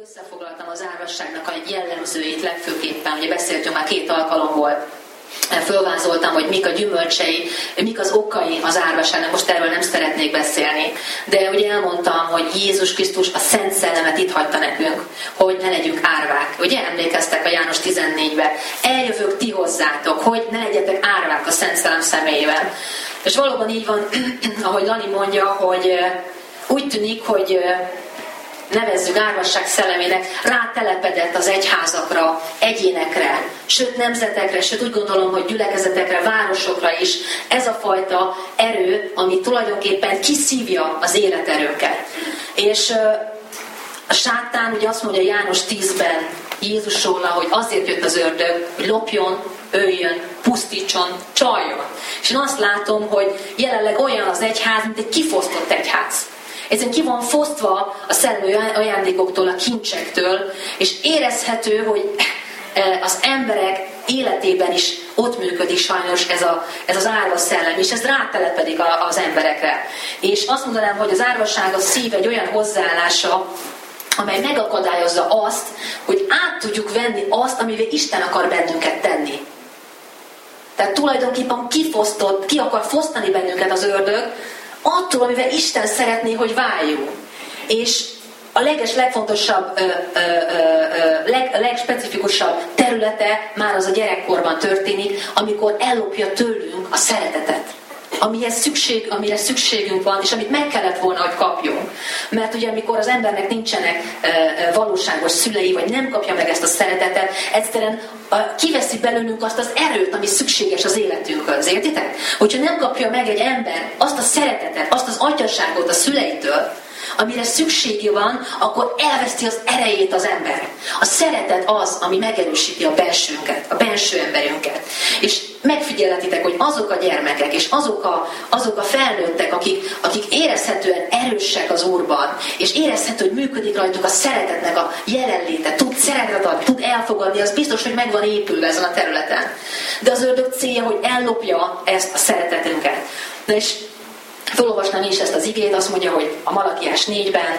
összefoglaltam az árvasságnak a jellemzőit legfőképpen, ugye beszéltünk már 2 alkalomból, fölvázoltam, hogy mik a gyümölcsei, mik az okai az árvasságnak, most erről nem szeretnék beszélni, de ugye elmondtam, hogy Jézus Krisztus a Szent Szellemet itt hagyta nekünk, hogy ne legyünk árvák. Ugye emlékeztek a János 14-ben, eljövök ti hozzátok, hogy ne legyetek árvák a Szent Szellem személyében. És valóban így van, ahogy Lani mondja, hogy úgy tűnik, hogy nevezzük árvasság szellemének, rátelepedett az egyházakra, egyénekre, sőt nemzetekre, sőt úgy gondolom, hogy gyülekezetekre, városokra is ez a fajta erő, ami tulajdonképpen kiszívja az életerőket. És a sátán ugye azt mondja János 10-ben Jézusról, hogy azért jött az ördög, hogy lopjon, öljön, pusztítson, csaljon. És én azt látom, hogy jelenleg olyan az egyház, mint egy kifosztott egyház. Egyszerűen ki van fosztva a szellemi ajándékoktól, a kincsektől, és érezhető, hogy az emberek életében is ott működik sajnos ez az árva szellem, és ez rátelepedik az emberekre. És azt mondanám, hogy az árvaság a szív egy olyan hozzáállása, amely megakadályozza azt, hogy át tudjuk venni azt, amivel Isten akar bennünket tenni. Tehát tulajdonképpen ki akar fosztani bennünket az ördög, attól, amivel Isten szeretné, hogy váljunk. És a legfontosabb, legspecifikusabb területe már az a gyerekkorban történik, amikor ellopja tőlünk a szeretetet. Amire szükségünk van, és amit meg kellett volna, hogy kapjunk. Mert ugye amikor az embernek nincsenek valóságos szülei, vagy nem kapja meg ezt a szeretetet, egyszerűen kiveszi belőlünk azt az erőt, ami szükséges az életünkhöz. Értitek? Hogyha nem kapja meg egy ember azt a szeretetet, azt az atyaságot a szüleitől, amire szüksége van, akkor elveszti az erejét az ember. A szeretet az, ami megerősíti a belsőnket, a belső emberünket. És megfigyelhetitek, hogy azok a gyermekek, és azok a felnőttek, akik érezhetően erősek az Úrban, és érezhető, hogy működik rajtuk a szeretetnek a jelenléte, tud szeretet adni, tud elfogadni, az biztos, hogy meg van épülve ezen a területen. De az ördög célja, hogy ellopja ezt a szeretetünket. Na és felolvasnám is ezt az igét, azt mondja, hogy a Malakiás 4-ben: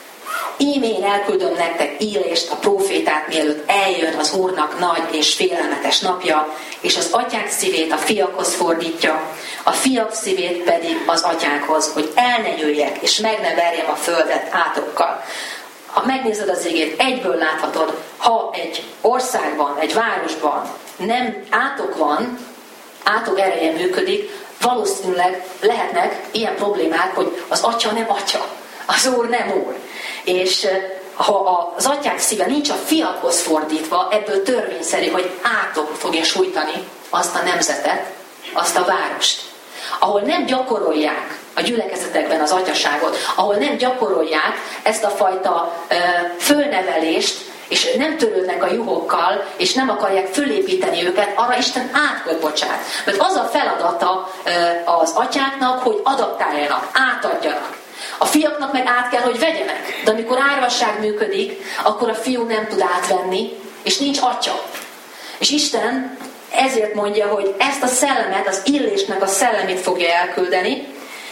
íme én elküldöm nektek Élést, a prófétát, mielőtt eljön az Úrnak nagy és félelmetes napja, és az atyák szívét a fiakhoz fordítja, a fiak szívét pedig az atyákhoz, hogy el ne jöjjek, és meg ne verjem a földet átokkal. Ha megnézed az igét, egyből láthatod, ha egy országban, egy városban nem átok van, átok ereje működik, valószínűleg lehetnek ilyen problémák, hogy az atya nem atya, az Úr nem Úr. És ha az atyák szíve nincs a fiakhoz fordítva, ebből törvényszerű, hogy átok fogja sújtani azt a nemzetet, azt a várost. Ahol nem gyakorolják a gyülekezetekben az atyaságot, ahol nem gyakorolják ezt a fajta fölnevelést, és nem törődnek a juhokkal, és nem akarják fölépíteni őket, arra Isten átkot bocsát. Mert az a feladata az atyáknak, hogy adaptáljanak, átadjanak. A fiaknak meg át kell, hogy vegyenek. De amikor árvasság működik, akkor a fiú nem tud átvenni, és nincs atya. És Isten ezért mondja, hogy ezt a szellemet, az illésnek a szellemét fogja elküldeni,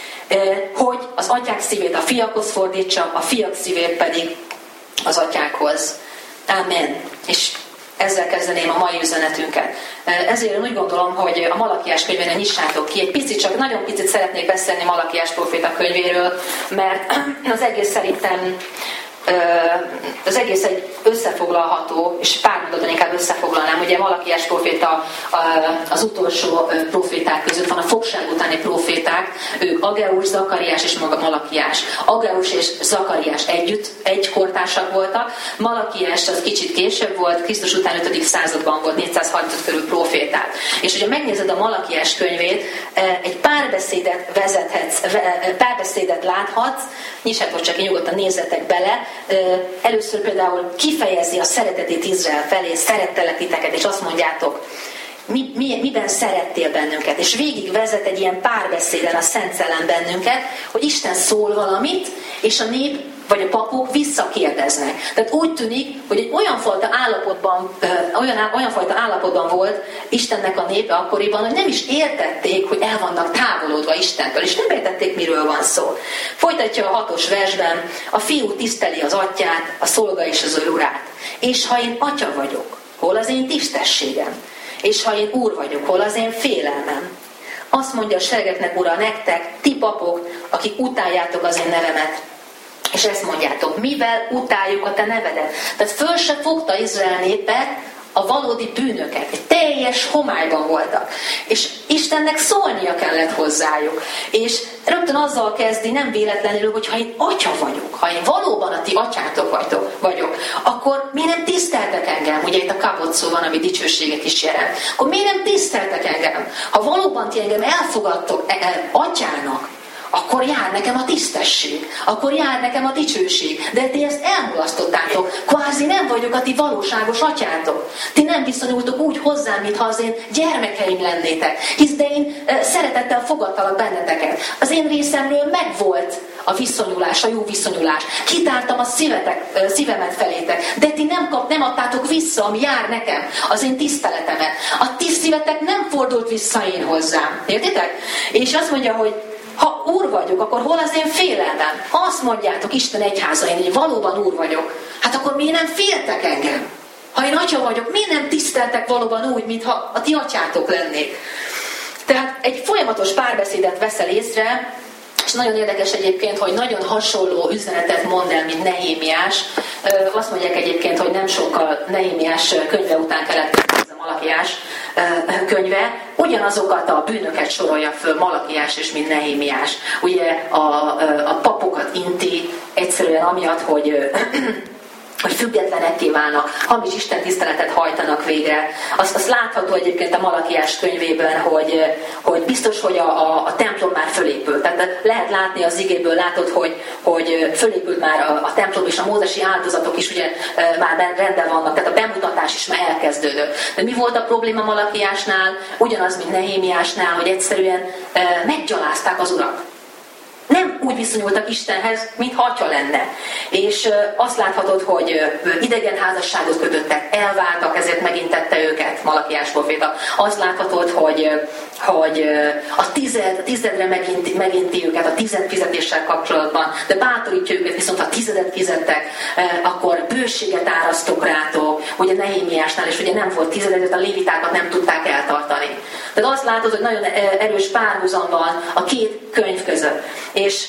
hogy az atyák szívét a fiakhoz fordítsa, a fiak szívét pedig az atyákhoz. Amen. És ezzel kezdeném a mai üzenetünket. Ezért én úgy gondolom, hogy a Malakiás könyvére nyissátok ki. Egy picit, csak nagyon picit szeretnék beszélni Malakiás próféta könyvéről, mert az egész szerintem az egész egy összefoglalható, és pár mondaton inkább összefoglalnám. Ugye Malakiás próféta az utolsó próféták között van, a fogság utáni próféták, ők Ageus, Zakariás és maga Malakiás. Ageus és Zakariás együtt, egy kortársak voltak, Malakiás az kicsit később volt, Krisztus után 5. században volt, 435 körül prófétát. És ugye megnézed a Malakiás könyvét, egy párbeszédet láthatsz, nyissátok csak, nyugodtan nézzetek bele. Először például kifejezi a szeretetét Izrael felé, szerettelek titeket, és azt mondjátok, miben szerettél bennünket. És végig vezet egy ilyen párbeszéden a Szent Szellem bennünket, hogy Isten szól valamit, és a nép vagy a papok visszakérdeznek. Tehát úgy tűnik, hogy egy olyan fajta állapotban volt Istennek a népe akkoriban, hogy nem is értették, hogy el vannak távolodva Istentől, és nem értették, miről van szó. Folytatja a 6. versben, a fiú tiszteli az atyát, a szolga is az ő urát. És ha én atya vagyok, hol az én tisztességem? És ha én úr vagyok, hol az én félelmem? Azt mondja a seregeknek ura nektek, ti papok, akik utáljátok az én nevemet, és ezt mondjátok, mivel utáljuk a te nevedet? Tehát föl se fogta Izrael népe a valódi bűnöket. Egy teljes homályban voltak. És Istennek szólnia kellett hozzájuk. És rögtön azzal kezdi, nem véletlenül, hogy ha én atya vagyok, ha én valóban a ti atyátok vagyok, akkor miért nem tiszteltek engem? Ugye itt a kapott szó van, ami dicsőséget is jelent. Akkor miért nem tiszteltek engem? Ha valóban ti engem elfogadtok atyának, akkor jár nekem a tisztesség, akkor jár nekem a dicsőség. De ti ezt elmulasztottátok. Kvázi nem vagyok a ti valóságos atyátok. Ti nem viszonyultok úgy hozzám, mintha az én gyermekeim lennétek. Hisz de én szeretettel fogadtalak benneteket. Az én részemről megvolt a viszonyulás, a jó viszonyulás. Kitártam a szívemet felétek, de ti nem adtátok vissza, ami jár nekem, az én tiszteletemet. A ti szívetek nem fordult vissza én hozzám. Értitek? És azt mondja, hogy ha úr vagyok, akkor hol az én félelmem? Ha azt mondjátok Isten egyházain, hogy valóban úr vagyok, hát akkor miért nem féltek engem? Ha én atya vagyok, miért nem tiszteltek valóban úgy, mintha a ti atyátok lennék? Tehát egy folyamatos párbeszédet veszel észre, és nagyon érdekes egyébként, hogy nagyon hasonló üzenetet mond el, mint Nehémiás. Azt mondják egyébként, hogy nem sokkal Nehémiás könyve után keletkezett ez a Malakiás könyve. Ugyanazokat a bűnöket sorolja föl Malakiás és mint Nehémiás. Ugye a papokat inti egyszerűen amiatt, hogy függetlenekké válnak, hamis istentiszteletet hajtanak végre. Azt látható egyébként a Malakiás könyvében, hogy biztos, hogy a templom már fölépült. Tehát lehet látni az igéből, látod, hogy fölépült már a templom, és a mózesi áldozatok is ugye már rendben vannak, tehát a bemutatás is már elkezdődött. De mi volt a probléma Malakiásnál? Ugyanaz, mint Nehémiásnál, hogy egyszerűen meggyalázták az urat. Nem úgy viszonyultak Istenhez, mintha atya lenne. És azt láthatod, hogy idegen házasságot kötöttek, elváltak, ezért megint tette őket Malakiás proféta. Azt láthatod, hogy a tizedre meginti őket a tizedfizetéssel kapcsolatban, de bátorítja őket, viszont ha tizedet fizettek, akkor bőséget árasztok rátok. Ugye Nehémiásnál is ugye nem volt tized, a lévitákat nem tudták eltartani. Tehát azt látod, hogy nagyon erős párhuzam van a két könyv között. És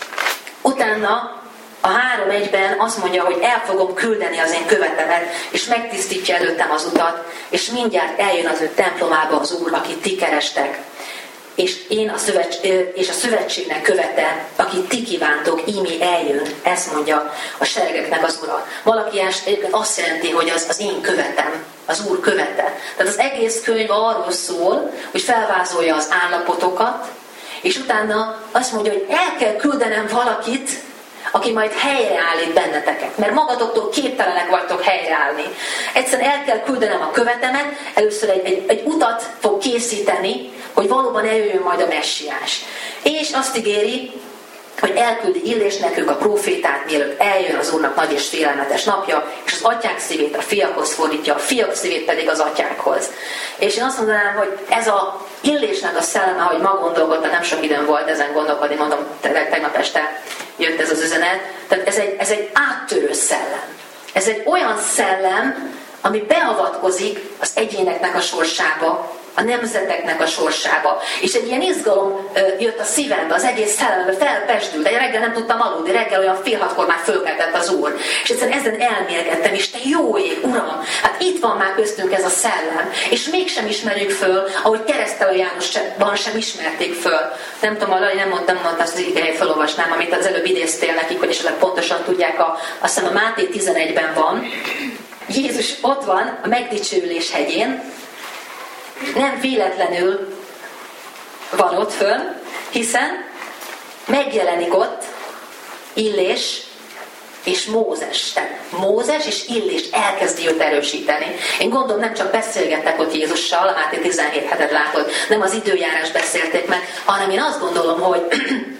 utána a 3:1-ben azt mondja, hogy el fogom küldeni az én követemet, és megtisztítja előttem az utat, és mindjárt eljön az ő templomába az Úr, akit ti kerestek. És a szövetségnek követe, akit ti kívántok, ímé eljön, ezt mondja a seregeknek az Ura. Malakiás egyébként azt jelenti, hogy az én követem, az Úr követe. Tehát az egész könyv arról szól, hogy felvázolja az állapotokat, és utána azt mondja, hogy el kell küldenem valakit, aki majd helyreállít benneteket. Mert magatoktól képtelenek vagytok helyreállni. Egyszerűen el kell küldenem a követemet, először egy utat fog készíteni, hogy valóban eljöjjön majd a messiás. És azt ígéri, hogy elküldi Illésnek ők a prófétát, mielőtt eljön az Úrnak nagy és félelmetes napja, és az atyák szívét a fiakhoz fordítja, a fiak szívét pedig az atyákhoz. És én azt mondanám, hogy ez a Illésnek a szelleme, hogy ma gondolkodtam, nem sok időm volt ezen gondolkodni, mondom, tegnap este jött ez az üzenet. Tehát ez egy áttörő szellem. Ez egy olyan szellem, ami beavatkozik az egyéneknek a sorsába, a nemzeteknek a sorsába. És egy ilyen izgalom jött a szívembe, az egész szellembe, felpesdült, de reggel nem tudtam aludni, reggel olyan 5:30 már fölkeltett az Úr. És egyszerűen ezen elmélgettem, és te jó ég, Uram, hát itt van már köztünk ez a szellem, és mégsem ismerjük föl, ahogy Keresztelő Jánosban sem ismerték föl. Nem tudom, Lali nem mondta, azt az igényt felolvasnám, amit az előbb idéztél nekik, hogy esetleg pontosan tudják, azt hiszem a Máté 11-ben van. Jézus ott van a megdicsőülés hegyén, nem véletlenül van ott fönn, hiszen megjelenik ott Illés és Mózes. Tehát Mózes és Illés elkezdi őt erősíteni. Én gondolom, nem csak beszélgettek ott Jézussal, a Máté 17 hetet látod, nem az időjárás beszélték meg, hanem én azt gondolom, hogy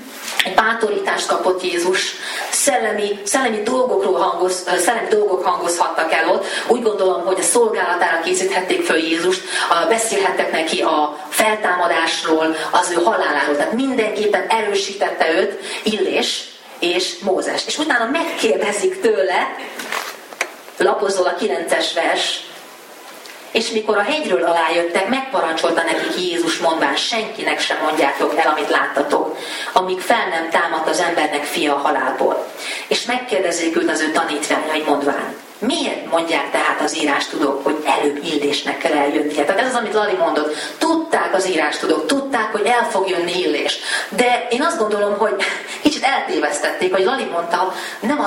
egy bátorítást kapott Jézus, szellemi dolgok hangozhattak el ott. Úgy gondolom, hogy a szolgálatára készíthették föl Jézust, beszélhettek neki a feltámadásról, az ő haláláról. Tehát mindenképpen erősítette őt Illés és Mózes. És utána megkérdezik tőle, lapozol a 9-es vers, és mikor a hegyről alájöttek, megparancsolta nekik Jézus mondván, senkinek sem mondjátok el, amit láttatok, amíg fel nem támadt az embernek fia a halálból. És megkérdezzék őt az ő tanítványai mondván, miért mondják tehát az írástudók, hogy előbb Illésnek kell eljönnie? Tehát ez az, amit Lali mondott. Tudták az írástudók, tudták, hogy el fog jönni Illés. De én azt gondolom, hogy kicsit eltévesztették, hogy Lali mondta, nem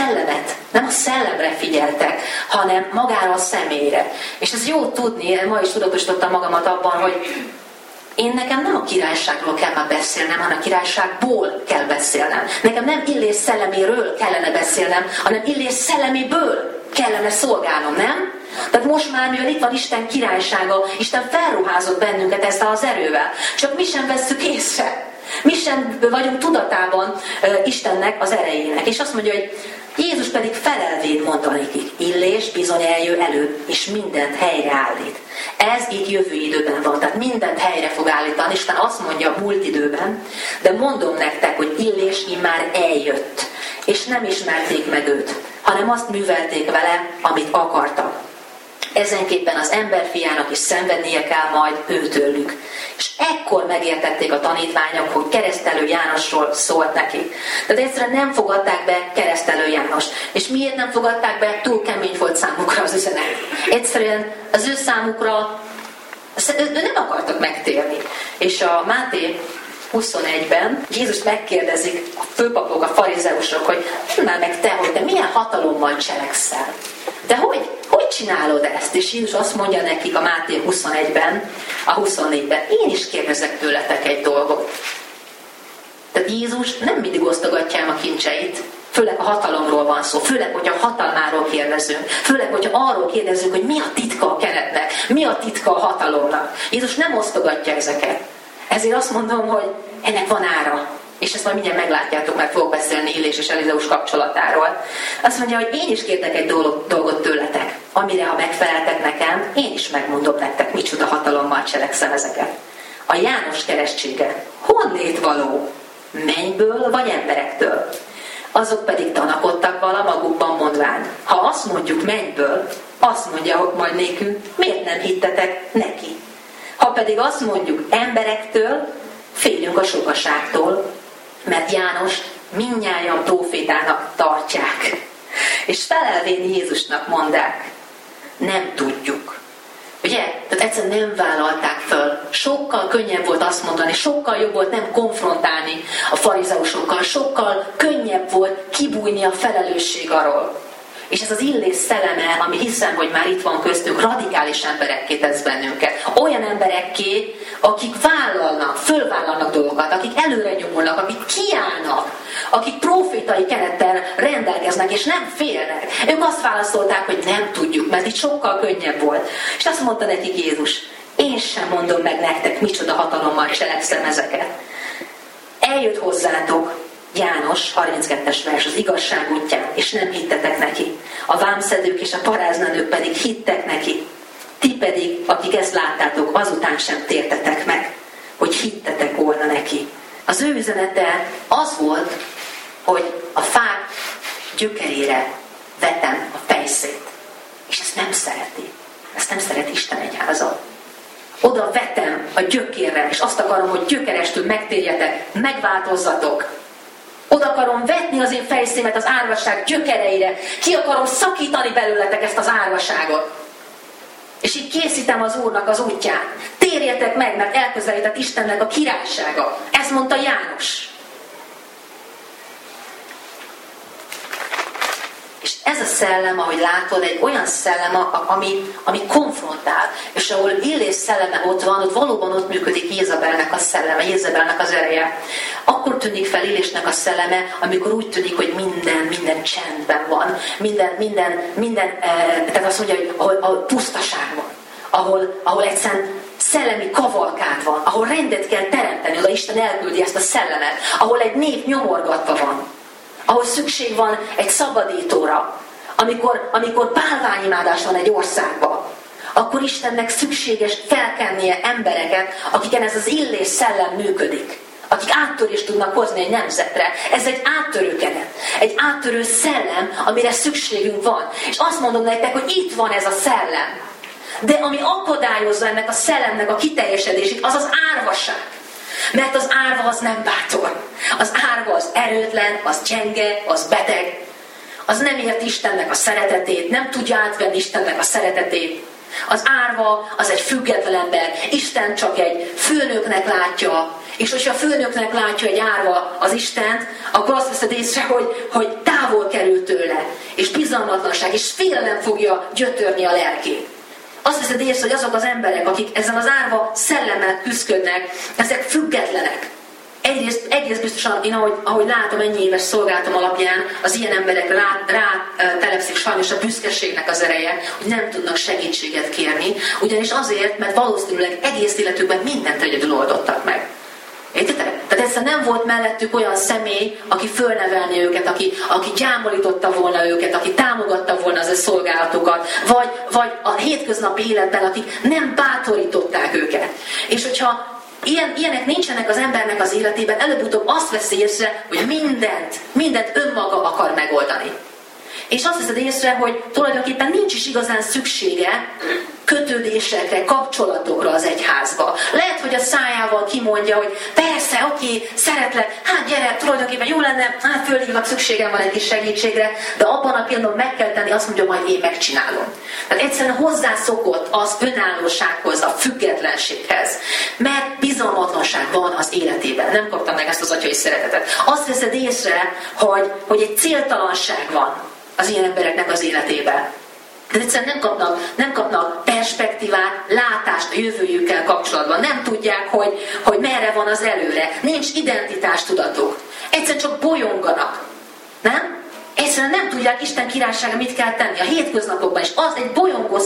a szellemre figyeltek, hanem magára a személyre. És ez jó tudni, ma is tudatosítottam magamat abban, hogy nekem nem a királyságról kell már beszélnem, hanem a királyságból kell beszélnem. Nekem nem Illés szelleméről kellene beszélnem, hanem Illés szelleméből kellene szolgálnom, nem? Tehát most már, mivel itt van Isten királysága, Isten felruházott bennünket ezzel az erővel. Csak mi sem vesszük észre. Mi sem vagyunk tudatában Istennek az erejének. És azt mondja, hogy Jézus pedig felelvén mondta nekik, Illés bizony eljön előbb, és mindent helyreállít. Ez itt jövő időben van, tehát mindent helyre fog állítani. Isten azt mondja múlt időben, de mondom nektek, hogy Illés immár eljött, és nem ismerték meg őt, hanem azt művelték vele, amit akartak. Ezenképpen az emberfiának is szenvednie kell majd őtőlük. És ekkor megértették a tanítványok, hogy Keresztelő Jánosról szólt neki. Tehát egyszerűen nem fogadták be Keresztelő Jánost. És miért nem fogadták be? Túl kemény volt számukra az üzenet. Egyszerűen az ő számukra ő nem akartak megtérni. És a Máté 21-ben Jézus megkérdezik a főpapok, a farizeusok, hogy mondd meg te, hogy te milyen hatalommal cselekszel. De hogy csinálod ezt? És Jézus azt mondja nekik a Máté 21-ben, a 24-ben, én is kérdezek tőletek egy dolgot. Tehát Jézus nem mindig osztogatja a kincseit, főleg a hatalomról van szó, főleg, hogyha a hatalmáról kérdezünk, főleg, hogyha arról kérdezünk, hogy mi a titka a keretnek, mi a titka a hatalomnak. Jézus nem osztogatja ezeket. Ezért azt mondom, hogy ennek van ára. És ezt majd mindjárt meglátjátok, mert fogok beszélni Illés és Elizeus kapcsolatáról. Azt mondja, hogy én is kértek egy dolgot tőletek, amire ha megfeleltek nekem, én is megmondom nektek, micsoda hatalommal cselekszem ezeket. A János keresztsége honnét való? Mennyből vagy emberektől? Azok pedig tanakodtak vala magukban mondván, ha azt mondjuk mennyből, azt mondja majd nékünk, miért nem hittetek neki? Ha pedig azt mondjuk emberektől, félünk a sokaságtól, mert János mindnyájan prófétának tartják. És felelvén Jézusnak mondták, nem tudjuk. Ugye? Tehát egyszerűen nem vállalták föl. Sokkal könnyebb volt azt mondani, sokkal jobb volt nem konfrontálni a farizeusokkal, sokkal könnyebb volt kibújni a felelősség alól. És ez az Illés szelleme, ami hiszem, hogy már itt van köztünk, radikális emberekké tesz bennünket. Olyan emberekké, akik fölvállalnak dolgokat, akik előre nyomulnak, akik kiállnak, akik profétai kerettel rendelkeznek, és nem félnek. Ők azt válaszolták, hogy nem tudjuk, mert itt sokkal könnyebb volt. És azt mondta nekik Jézus, én sem mondom meg nektek, micsoda hatalommal cselekszem ezeket. Eljött hozzátok János, 32-es vers, az igazság útján, és nem hittetek neki. A vámszedők és a paráznanők pedig hittek neki. Ti pedig, akik ezt láttátok, azután sem tértetek meg, hogy hittetek volna neki. Az ő üzenete az volt, hogy a fák gyökerére vetem a fejszét. És ezt nem szereti. Ezt nem szeret Isten egyháza. Oda vetem a gyökérre, és azt akarom, hogy gyökerestől megtérjetek, megváltozzatok. Oda akarom vetni az én fejszémet az árvaság gyökereire. Ki akarom szakítani belőletek ezt az árvaságot. És így készítem az Úrnak az útján. Térjetek meg, mert elközelített Istennek a királysága. Ezt mondta János. És ez a szellem, ahogy látod, egy olyan szellem, ami konfrontál. És ahol Illés szelleme ott van, ott valóban ott működik Jézabelnek a szelleme, Jézabelnek az ereje. Akkor tűnik fel Illésnek a szelleme, amikor úgy tűnik, hogy minden csendben van. Tehát azt mondja, hogy ahol pusztaság van. Ahol egyszerűen szellemi kavalkád van, ahol rendet kell teremteni, oda Isten elküldi ezt a szellemet, ahol egy nép nyomorgatva van, ahol szükség van egy szabadítóra, amikor bálványimádás van egy országban, akkor Istennek szükséges felkennie embereket, akiken ez az illés szellem működik, akik áttörést tudnak hozni egy nemzetre. Ez egy áttörő kenet, egy áttörő szellem, amire szükségünk van. És azt mondom nektek, hogy itt van ez a szellem. De ami akadályozza ennek a szellemnek a kiteljesedését, az az árvaság. Mert az árva az nem bátor. Az árva az erőtlen, az gyenge, az beteg. Az nem ért Istennek a szeretetét, nem tudja átvenni Istennek a szeretetét. Az árva az egy független ember. Isten csak egy főnöknek látja. És hogyha a főnöknek látja egy árva az Istent, akkor azt veszed észre, hogy távol kerül tőle. És bizalmatlanság, és félelem fogja gyötörni a lelkét. Azt veszed észre, hogy azok az emberek, akik ezzel az árva szellemmel küzdködnek, ezek függetlenek. Egyrészt biztosan, én ahogy látom ennyi éves szolgálatom alapján, az ilyen emberek rá telepszik sajnos a büszkeségnek az ereje, hogy nem tudnak segítséget kérni, ugyanis azért, mert valószínűleg egész életükben mindent egyedül oldottak meg. Értitek? Tehát egyszerűen nem volt mellettük olyan személy, aki fölnevelni őket, aki gyámolította volna őket, aki támogatta volna az ő szolgálatokat, vagy a hétköznapi életben, akik nem bátorították őket. És hogyha ilyenek nincsenek az embernek az életében, előbb-utóbb azt veszi észre, hogy mindent önmaga akar megoldani. És azt veszed észre, hogy tulajdonképpen nincs is igazán szüksége kötődésekre, kapcsolatokra az egyházba. Lehet, hogy a szájával kimondja, hogy persze, oké, szeretlek, hát gyere, tulajdonképpen jó lenne, hát fölhívlak, szükségem van egy kis segítségre, de abban a pillanatban meg kell tenni, azt mondja, majd én megcsinálom. Tehát egyszerűen hozzászokott az önállósághoz, a függetlenséghez, mert bizalmatlanság van az életében. Nem kaptam meg ezt az atyai szeretetet. Azt veszed észre, hogy egy céltalanság van az ilyen embereknek az életében. De egyszerűen nem kapnak perspektívát, látást a jövőjükkel kapcsolatban. Nem tudják, hogy merre van az előre. Nincs identitástudatuk. Egyszerűen csak bolyonganak. Nem? Egyszerűen nem tudják Isten királysága mit kell tenni. A hétköznapokban is az egy bolyongó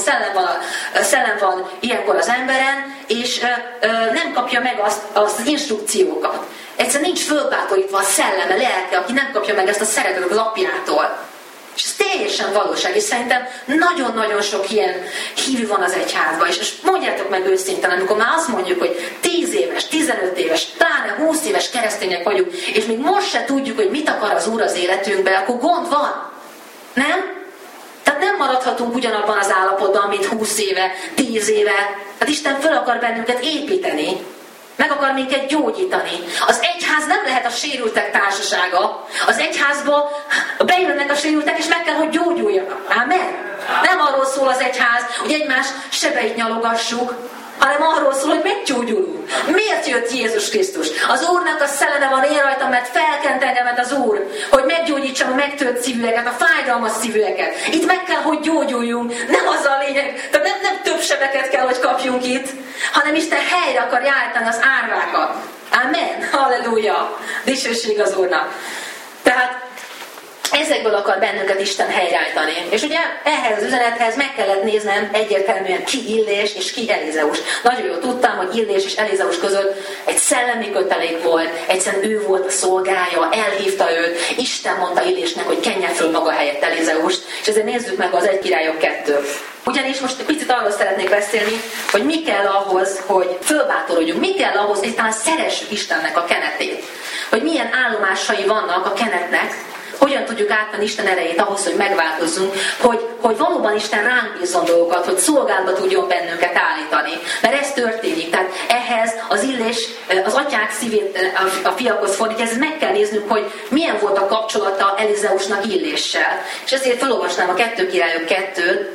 szellem van ilyenkor az emberen, és nem kapja meg az instrukciókat. Egyszerűen nincs fölbátorítva a szelleme, lelke, aki nem kapja meg ezt a szeretetet az apjától. És ez teljesen valóság, és szerintem nagyon-nagyon sok ilyen hívő van az egyházban. És mondjátok meg őszintén, amikor már azt mondjuk, hogy 10 éves, 15 éves, pláne 20 éves keresztények vagyunk, és még most se tudjuk, hogy mit akar az Úr az életünkben, akkor gond van. Nem? Tehát nem maradhatunk ugyanabban az állapotban, mint 20 éve, 10 éve. Hát Isten föl akar bennünket építeni. Meg akar minket gyógyítani. Az egyház nem lehet a sérültek társasága. Az egyházba bejönnek a sérültek, és meg kell, hogy gyógyuljanak. Amen? Nem arról szól az egyház, hogy egymás sebeit nyalogassuk, hanem arról szól, hogy meggyógyulunk. Miért jött Jézus Krisztus? Az Úrnak a szelleme van én rajtam, mert felkent engemet az Úr, hogy meggyógyítsam a megtört szívűeket, a fájdalmas szívűeket. Itt meg kell, hogy gyógyuljunk. Nem az a lényeg, tehát nem több sebeket kell, hogy kapjunk itt, hanem Isten helyre akarja állítani az árvákat. Amen. Halleluja. Dicsőség az Úrnak. Tehát ezekből akar bennünket Isten helyreállítani. És ugye ehhez az üzenethez meg kellett néznem egyértelműen ki Illés és ki Elizeus. Nagyon jól tudtam, hogy Illés és Elizeus között egy szellemi kötelék volt, egyszerűen ő volt a szolgája, elhívta őt, Isten mondta Illésnek, hogy kenje föl maga helyett Elizeust, és ezért nézzük meg az 1 Királyok 2. Ugyanis most egy picit arról szeretnék beszélni, hogy mi kell ahhoz, hogy fölbátorodjunk, mi kell ahhoz, hogy talán szeressük Istennek a kenetét. Hogy milyen állomásai vannak a kenetnek, hogyan tudjuk átvenni Isten erejét ahhoz, hogy megváltozzunk, hogy valóban Isten ránk bízzon dolgokat, hogy szolgálatba tudjon bennünket állítani. Mert ez történik. Tehát ehhez az Illés, az atyák szívét a fiakhoz fordítja, ez meg kell néznünk, hogy milyen volt a kapcsolata Elizeusnak Illéssel. És ezért felolvasnám a 2 Királyok 2-t,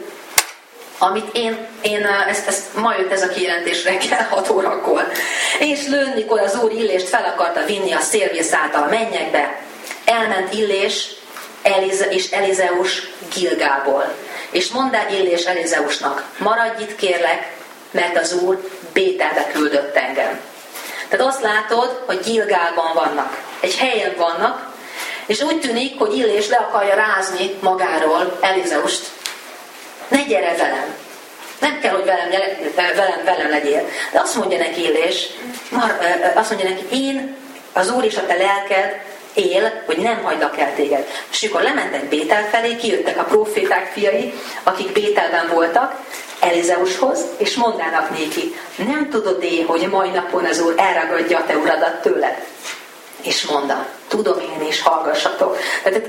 amit ezt ma jött ez a kijelentés reggel 6 órakor. És lőn, mikor az Úr Illést fel akarta vinni a szélvész által a mennyekbe, elment Illés és Elizeus Gilgából. És mondd el Illés Elizeusnak, maradj itt kérlek, mert az Úr Bételbe küldött engem. Tehát azt látod, hogy Gilgálban vannak. Egy helyen vannak, és úgy tűnik, hogy Illés le akarja rázni magáról Elizeust. Ne gyere velem! nem kell, hogy velem legyél. De azt mondja neki Illés, azt mondja neki, én, az Úr és a te lelked él, hogy nem hagylak el téged. És amikor lementek Bétel felé, kijöttek a próféták fiai, akik Bételben voltak, Elizeushoz, és mondának néki, nem tudod-e, hogy mai napon az Úr elragadja a te uradat tőled? És mondta, tudom én is, hallgassatok. Tehát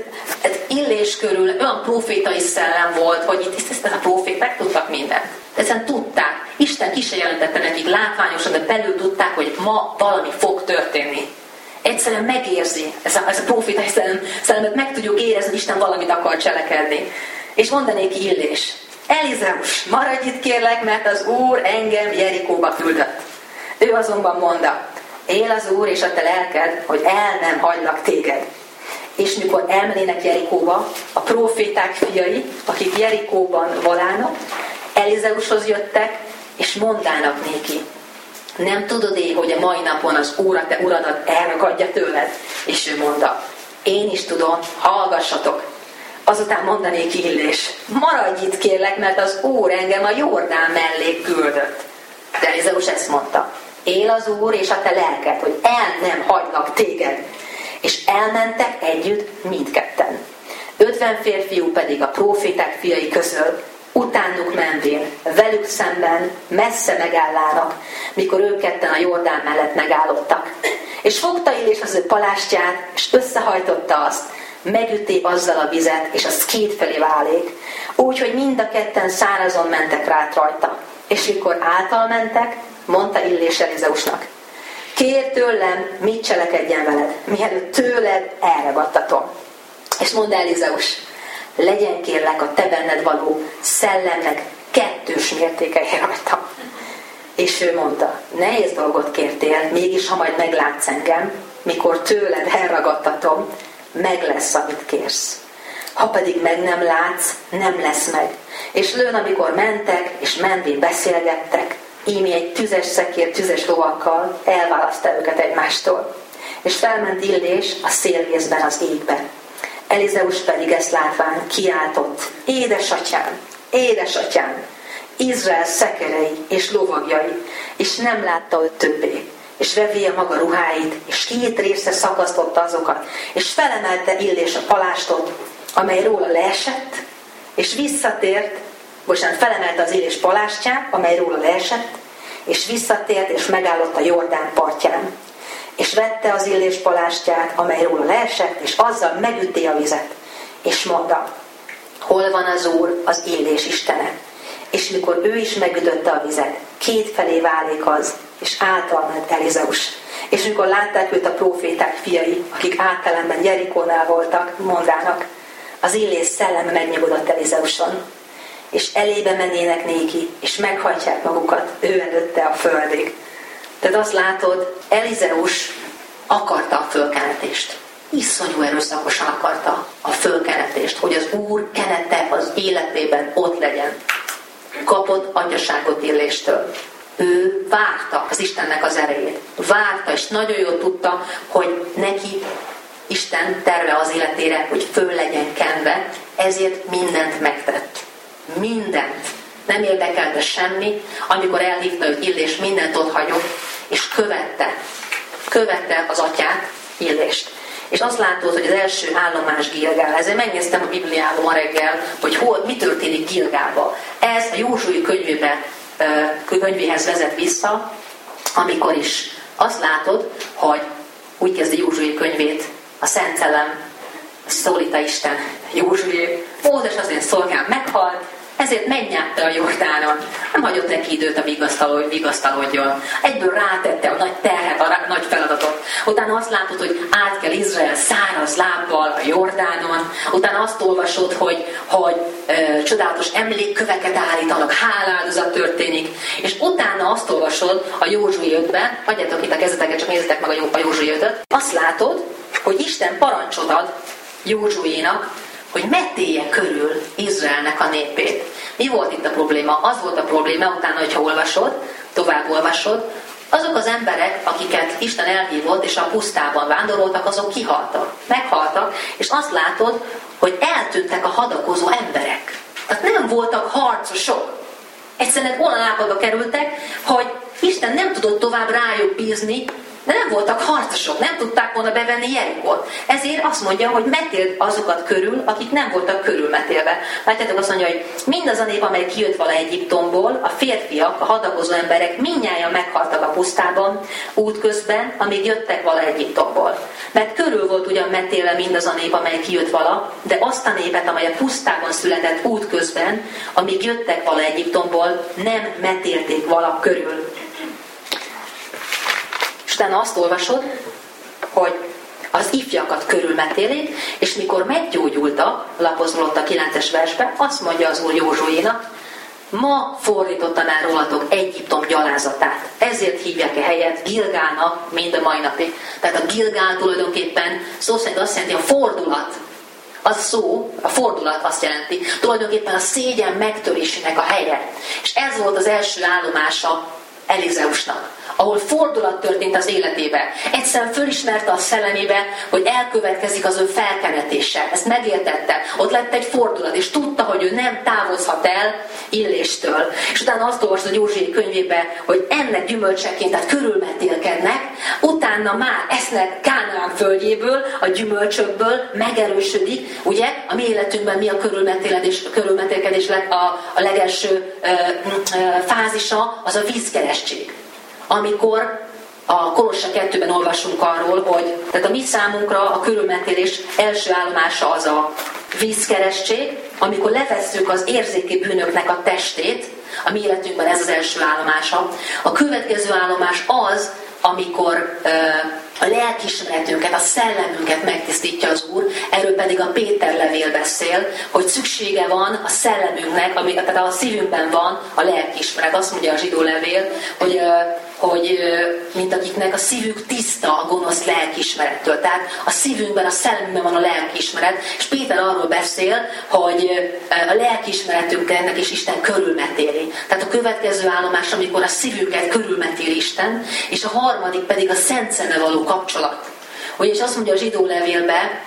Illés körül olyan prófétai szellem volt, hogy itt a próféták tudtak mindent. Egyszerűen tudták, Isten ki se jelentette nekik látványosan, de belül tudták, hogy ma valami fog történni. Egyszerűen megérzi, ez a prófétai szellemet meg tudjuk érezni, hogy Isten valamit akar cselekedni. És mondanék Illés, Elizeus, maradj itt kérlek, mert az Úr engem Jerikóba küldött. Ő azonban mondta, él az Úr és a te lelked, hogy el nem hagylak téged. És mikor elmenének Jerikóba, a próféták fiai, akik Jerikóban volának, Elizeushoz jöttek, és mondának néki, nem tudod-e, hogy a mai napon az Úr a te uradat elragadja tőled? És ő mondta, én is tudom, hallgassatok. Azután mondanék Illés, maradj itt kérlek, mert az Úr engem a Jordán mellé küldött. De Elizeus ezt mondta, él az Úr és a te lelked, hogy el nem hagylak téged. És elmentek együtt mindketten. 50 férfiú pedig a próféták fiai közül, utánuk menvén, velük szemben messze megállának, mikor ők ketten a Jordán mellett megállottak. És fogta Illés az ő palástját, és összehajtotta azt, megüté azzal a vizet, és az kétfelé válék, úgy, hogy mind a ketten szárazon mentek rá rajta. És mikor által mentek, mondta Illés Elizeusnak, kér tőlem, mit cselekedjen veled, mielőtt tőled elragadtatom. És mondta Elizeus, legyen kérlek a te benned való szellemnek 2 mértékei rajta. És ő mondta, nehéz dolgot kértél, mégis ha majd meglátsz engem, mikor tőled elragadtatom, meg lesz, amit kérsz. Ha pedig meg nem látsz, nem lesz meg. És lőn, amikor mentek, és menvén beszélgettek, ímé egy tüzes szekér tüzes lovakkal elválasztja őket egymástól. És felment Illés a szélvészben az égbe. Elizeus pedig ezt látván kiáltott, édesatyám, édesatyám, Izrael szekerei és lovagjai, és nem látta őt többé. És vevé a maga ruháit, és 2 részre szakasztotta azokat, és felemelte Illés a palástot, amely róla leesett, és visszatért, felemelte az Illés palástját, amely róla leesett, és visszatért, és megállott a Jordán partján. És vette az Illés palástját, amely róla leesett, és azzal megüté a vizet. És mondta, hol van az Úr, az Illés istene? És mikor ő is megütötte a vizet, 2 felé válik az, és által ment Elizeus. És mikor látták őt a próféták fiai, akik általámban Jerikónál voltak, mondának, az Illés szelleme megnyugodott Elizeuson, és elébe mennének néki, és meghajtják magukat ő előtte a földig. Tehát azt látod, Elizeus akarta a fölkenetést. Iszonyú erőszakosan akarta a fölkenetést, hogy az Úr kenete az életében ott legyen. Kapott atyaságot Illéstől. Ő várta az Istennek az erejét. Várta, és nagyon jól tudta, hogy neki Isten terve az életére, hogy föl legyen kenve, ezért mindent megtett. Mindent. Nem érdekelte semmi, amikor elhívta őt Illés, mindent ott hagyott, és követte az atyát, Illést. És azt látod, hogy az első állomás Gilgál. Ezért megnéztem a Bibliában ma reggel, hogy mi történik Gilgálban. Ez a Józsui könyvéhez vezet vissza, amikor is azt látod, hogy úgy kezdi Józsui könyvét, a Szent Szellem szólít Isten Józsué. Mózes az én szolgám meghalt, ezért megnyátta a Jordánon. Nem hagyott neki időt a vigasztalodjon. Egyből rátette a nagy terhet, a nagy feladatot. Utána azt látod, hogy át kell Izrael száraz lábbal a Jordánon. Utána azt olvasod, hogy csodálatos emlékköveket állítanak, háláldozat történik. És utána azt olvasod a Józsui 5-ben, hagyjátok itt a kezeteket, csak nézzétek meg a Józsui 5-öt. Azt látod, hogy Isten parancsot ad Józsuénak, hogy metélje körül Izraelnek a népét. Mi volt itt a probléma? Az volt a probléma, utána, hogyha tovább olvasod, azok az emberek, akiket Isten elhívott, és a pusztában vándoroltak, azok kihaltak, meghaltak, és azt látod, hogy eltűntek a hadakozó emberek. Tehát nem voltak harcosok. Egyszerűen olyan állapotba kerültek, hogy Isten nem tudott tovább rájuk bízni, de nem voltak harcosok, nem tudták volna bevenni Jerikót. Ezért azt mondja, hogy metéld azokat körül, akik nem voltak körülmetélve. Látjátok, azt mondja, hogy mindaz a nép, amely kijött vala Egyiptomból, a férfiak, a hadakozó emberek mindnyájan meghaltak a pusztában, útközben, amíg jöttek vala Egyiptomból. Mert körül volt ugyan metélve mindaz a nép, amely kijött vala, de azt a népet, amely a pusztában született útközben, amíg jöttek vala Egyiptomból, nem metélték vala körül. Utána azt olvasod, hogy az ifjakat körülmetélik, és mikor meggyógyultak, lapozolott a 9-es versbe, azt mondja az Úr Józsuénak, ma fordítottam el rólatok Egyiptom gyalázatát. Ezért hívják helyet Gilgálnak mind a mai napig. Tehát a Gilgál tulajdonképpen szó szerint azt jelenti a fordulat. Az szó, a fordulat azt jelenti, tulajdonképpen a szégyen megtörésének a helye. És ez volt az első állomása Elizeusnak, ahol fordulat történt az életébe. Egyszerűen fölismerte a szellemébe, hogy elkövetkezik az ő felkenetése. Ezt megértette. Ott lett egy fordulat, és tudta, hogy ő nem távozhat el Illéstől. És utána azt olvasott a Józsué könyvébe, hogy ennek gyümölcseként, tehát körülmetélkednek, utána már esznek Kánaán földjéből, a gyümölcsökből megerősödik. Ugye, a mi életünkben mi a körülmetélkedés lett a legelső fázisa, az a vízkeresztség. Amikor a Kolossa 2-ben olvasunk arról, hogy tehát a mi számunkra a körülmetélés első állomása az a vízkeresztség, amikor levesszük az érzéki bűnöknek a testét, a mi életünkben ez az első állomása. A következő állomás az, amikor a lelkiismeretünket, a szellemünket megtisztítja az Úr, erről pedig a Péter levél beszél, hogy szüksége van a szellemünknek, tehát a szívünkben van a lelkiismeret. Azt mondja a zsidó levél, hogy mint akiknek a szívük tiszta a gonosz lelkiismerettől. Tehát a szívünkben, a szellemünkben van a lelkiismeret, és Péter arról beszél, hogy a lelkiismeretünknek is Isten körülmetéli. Tehát a következő állomás, amikor a szívünket körülmetéli Isten, és a harmadik pedig a Szent Szeme való kapcsolat. Ugyanis azt mondja a zsidó levélbe,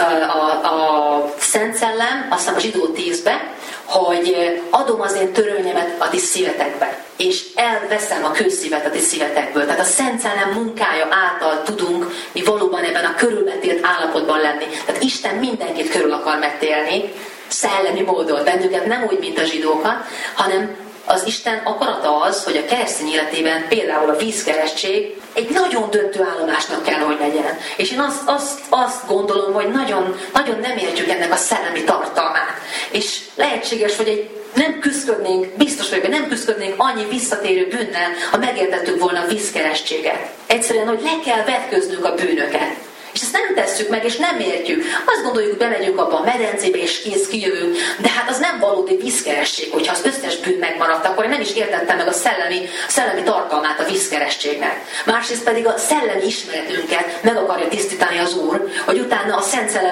a Szent Szellem, aztán a zsidó 10-be, hogy adom az én törvényemet a ti szívetekbe, és elveszem a kőszívet a ti szívetekből. Tehát a Szent Szellem munkája által tudunk mi valóban ebben a körülmetélt állapotban lenni. Tehát Isten mindenkit körül akar megtélni, szellemi módon, bennünket nem úgy, mint a zsidókat, hanem az Isten akarata az, hogy a keresztény életében például a vízkeresztség egy nagyon döntő állomásnak kell, hogy legyen. És én azt gondolom, hogy nagyon, nagyon nem értjük ennek a szellemi tartalmát. És lehetséges, hogy nem küszködnénk, biztos vagyok, hogy nem küszködnénk annyi visszatérő bűnnel, ha megértettük volna a vízkeresztséget. Egyszerűen, hogy le kell vetköznünk a bűnöket. És ezt nem tesszük meg, és nem értjük. Azt gondoljuk, hogy bemegyünk abba a medencébe, és kész, kijövünk. De hát az nem valódi vízkeresség, hogyha az összes bűn megmaradt, akkor én nem is értettem meg a szellemi tartalmát a vízkerességnek. Másrészt pedig a szellemi ismeretünket meg akarja tisztítani az Úr, hogy utána a Szent Szellem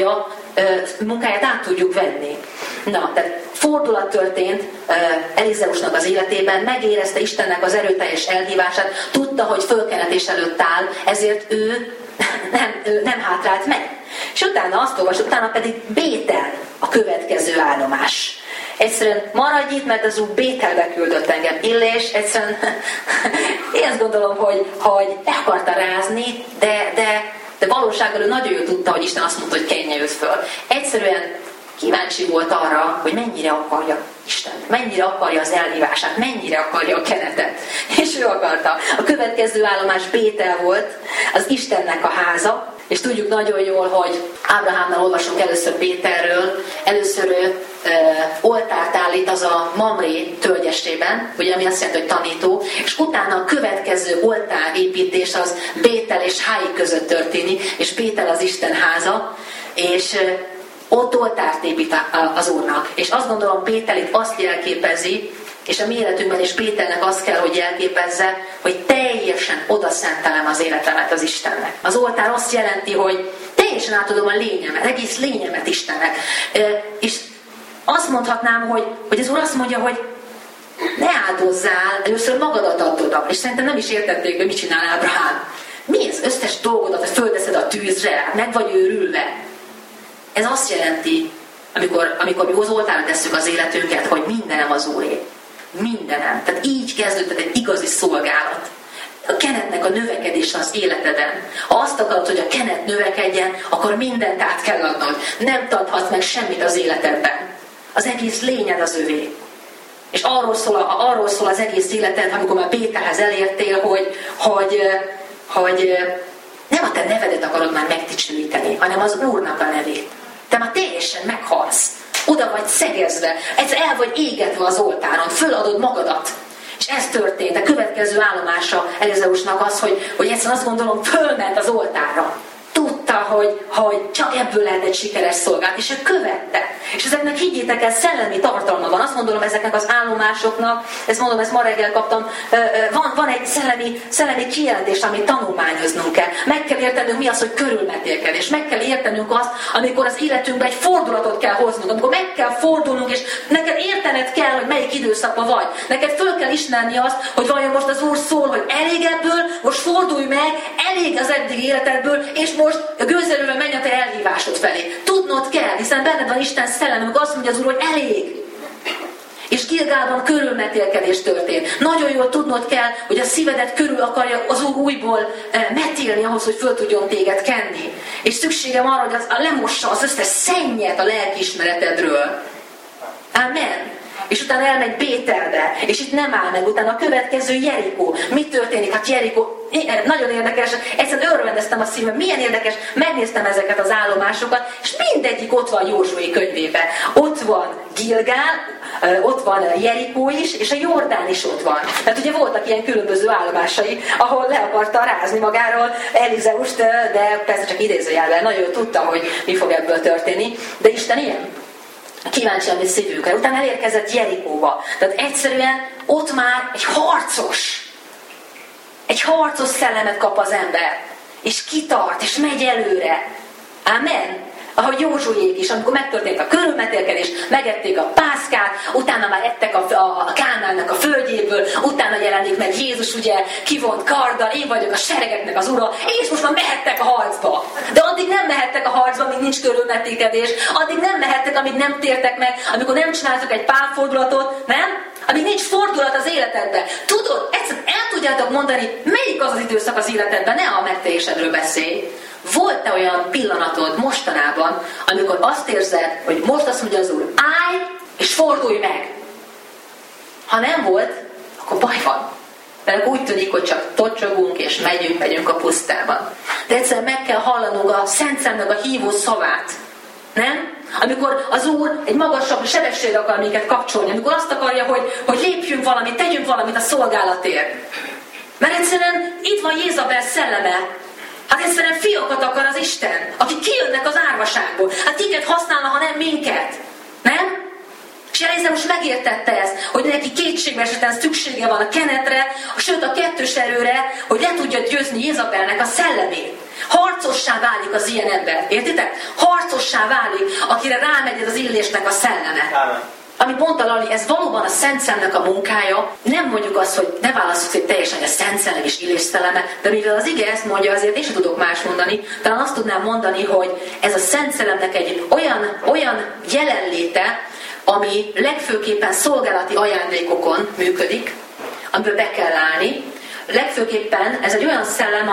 munkáját át tudjuk venni. Na, tehát fordulat történt Elizeusnak az életében, megérezte Istennek az erőteljes elhívását, tudta, hogy fölkenetés előtt áll, ezért ő nem hátrált meg. És utána azt olvasott, utána pedig Bétel a következő állomás. Egyszerűen maradj itt, mert az Úr Bételbe küldött engem. Illés, egyszerűen én azt gondolom, hogy le akarta rázni, de valósággal ő nagyon jól tudta, hogy Isten azt mondta, hogy kenje őt föl. Egyszerűen kíváncsi volt arra, hogy mennyire akarja Isten, mennyire akarja az elhívását, mennyire akarja a kenetet. És ő akarta. A következő állomás Bétel volt, az Istennek a háza, és tudjuk nagyon jól, hogy Ábrahámnál olvasunk először Bételről, először ő oltárt állít az a Mamré tölgyesében, ugye, ami azt jelenti, hogy tanító, és utána a következő oltárépítés az Bétel és Hái között történik, és Bétel az Isten háza, és ott oltárt épít az Úrnak. És azt gondolom, Bétel itt azt jelképezi, és a mi életünkben is Bételnek azt kell, hogy jelképezze, hogy teljesen odaszentelem az életemet az Istennek. Az oltár azt jelenti, hogy teljesen átadom a lényemet, egész lényemet Istennek. És azt mondhatnám, hogy az Úr azt mondja, hogy ne áldozzál, először magadat add oda. És szerintem nem is értették, hogy mit csinál Ábrahám. Mi az összes dolgodat, hogy földeszed a tűzre, meg vagy őrülve. Ez azt jelenti, amikor mi az oltára tesszük az életünket, hogy mindenem az Úré. mindenem. Tehát így kezdődött egy igazi szolgálat. A kenetnek a növekedése az életeden. Ha azt akarod, hogy a kenet növekedjen, akkor mindent át kell adnod. Nem tarthatsz meg semmit az életedben. Az egész lényed az övé. És arról szól az egész életed, amikor már Bételhez elértél, hogy nem a te nevedet akarod már megdicsőíteni, hanem az Úrnak a nevét. Te már teljesen meghalsz. Oda vagy szegezve, el vagy égetve az oltáron, föladod magadat. És ez történt. A következő állomása Elizeusnak az, hogy egyszerűen azt gondolom, fölment az oltárra. Tudta, hogy csak ebből lehet egy sikeres szolgálat, és ő követte. És ezeknek higgyétek el, szellemi tartalma van. Azt gondolom, ezeknek az állomásoknak, ezt ma reggel kaptam, van egy szellemi kijelentés, amit tanulmányoznunk kell. Meg kell értenünk, mi az, hogy körülmetélkedés. Meg kell értenünk azt, amikor az életünkben egy fordulatot kell hoznunk, amikor meg kell fordulnunk, és neked értened kell, hogy melyik időszakban vagy. Neked föl kell ismerni azt, hogy vajon most az Úr szól, hogy elég ebből, most fordulj meg, elég az eddig életedből, és most gőzerővel menj a te elhívásod felé. Tudnod kell, hiszen benned van Isten szellem, amikor azt mondja az Úr, hogy elég. És Gilgálban körülmetélkedés történt. Nagyon jól tudnod kell, hogy a szívedet körül akarja az Úr újból metélni ahhoz, hogy föl tudjon téged kenni. És szükségem arra, hogy lemossa az összes szennyet a lelkiismeretedről. Amen. És utána elmegy Bételbe, és itt nem áll meg. Utána a következő Jerikó. Mi történik? Hát Jerikó, nagyon érdekes, egyszerűen örvendeztem a szívem, milyen érdekes, megnéztem ezeket az állomásokat, és mindegyik ott van Józsué könyvében. Ott van Gilgál, ott van Jerikó is, és a Jordán is ott van. Mert ugye voltak ilyen különböző állomásai, ahol le akarta rázni magáról Elizeust, de persze csak idézőjelben, nagyon jól tudta, hogy mi fog ebből történni. De Isten ilyen. Kíváncsi a mi szívünkre. Utána elérkezett Jerikóba. Tehát egyszerűen ott már egy harcos szellemet kap az ember. És kitart, és megy előre. Amen. Ahogy Józsuék is, amikor megtörtént a körülmetélkedés, megették a pászkát, utána már ettek a Kánaánnak a földjéből, utána jelenik meg Jézus, ugye, kivont karddal, én vagyok a seregeknek az ura, és most már mehettek a harcba. De addig nem mehettek a harcba, amíg nincs körülmetélkedés, addig nem mehettek, amíg nem tértek meg, amikor nem csináltak egy pálfordulatot, nem? Amíg nincs fordulat az életedben. Tudod, egyszerűen el tudjátok mondani, melyik az időszak az életedben, ne a megtérésedről beszélj. Volt-e olyan pillanatod mostanában, amikor azt érzed, hogy most azt mondja az Úr, állj és fordulj meg. Ha nem volt, akkor baj van. Mert úgy tűnik, hogy csak tocsogunk és megyünk a pusztában. De egyszerűen meg kell hallanunk a Szent Szellemnek a hívó szavát. Nem? Amikor az Úr egy magasabb sebességre akar minket kapcsolni, amikor azt akarja, hogy lépjünk valamit, tegyünk valamit a szolgálatért. Mert egyszerűen itt van Jézabel szelleme. Hát egyszerűen fiakat akar az Isten, akik kijönnek az árvaságból. Hát kiket használna, ha nem minket? Nem? És Elizeus megértette ezt, hogy neki kétségbe esetlen szüksége van a kenetre, sőt a kettős erőre, hogy le tudja győzni Jézabelnek a szellemét. Harcossá válik az ilyen ember. Értitek? Harcossá válik, akire rámegy ez az illésnek a szelleme. Amen. Amit mondta Lali, ez valóban a Szent Szellemnek a munkája. Nem mondjuk azt, hogy ne válasszuk, hogy teljesen a Szent Szellem és illés szelleme, de mivel az ige ezt mondja, azért én sem tudok más mondani. Talán azt tudnám mondani, hogy ez a Szent Szellemnek egy olyan jelenléte, ami legfőképpen szolgálati ajándékokon működik, amiből be kell állni. Legfőképpen ez egy olyan szellem,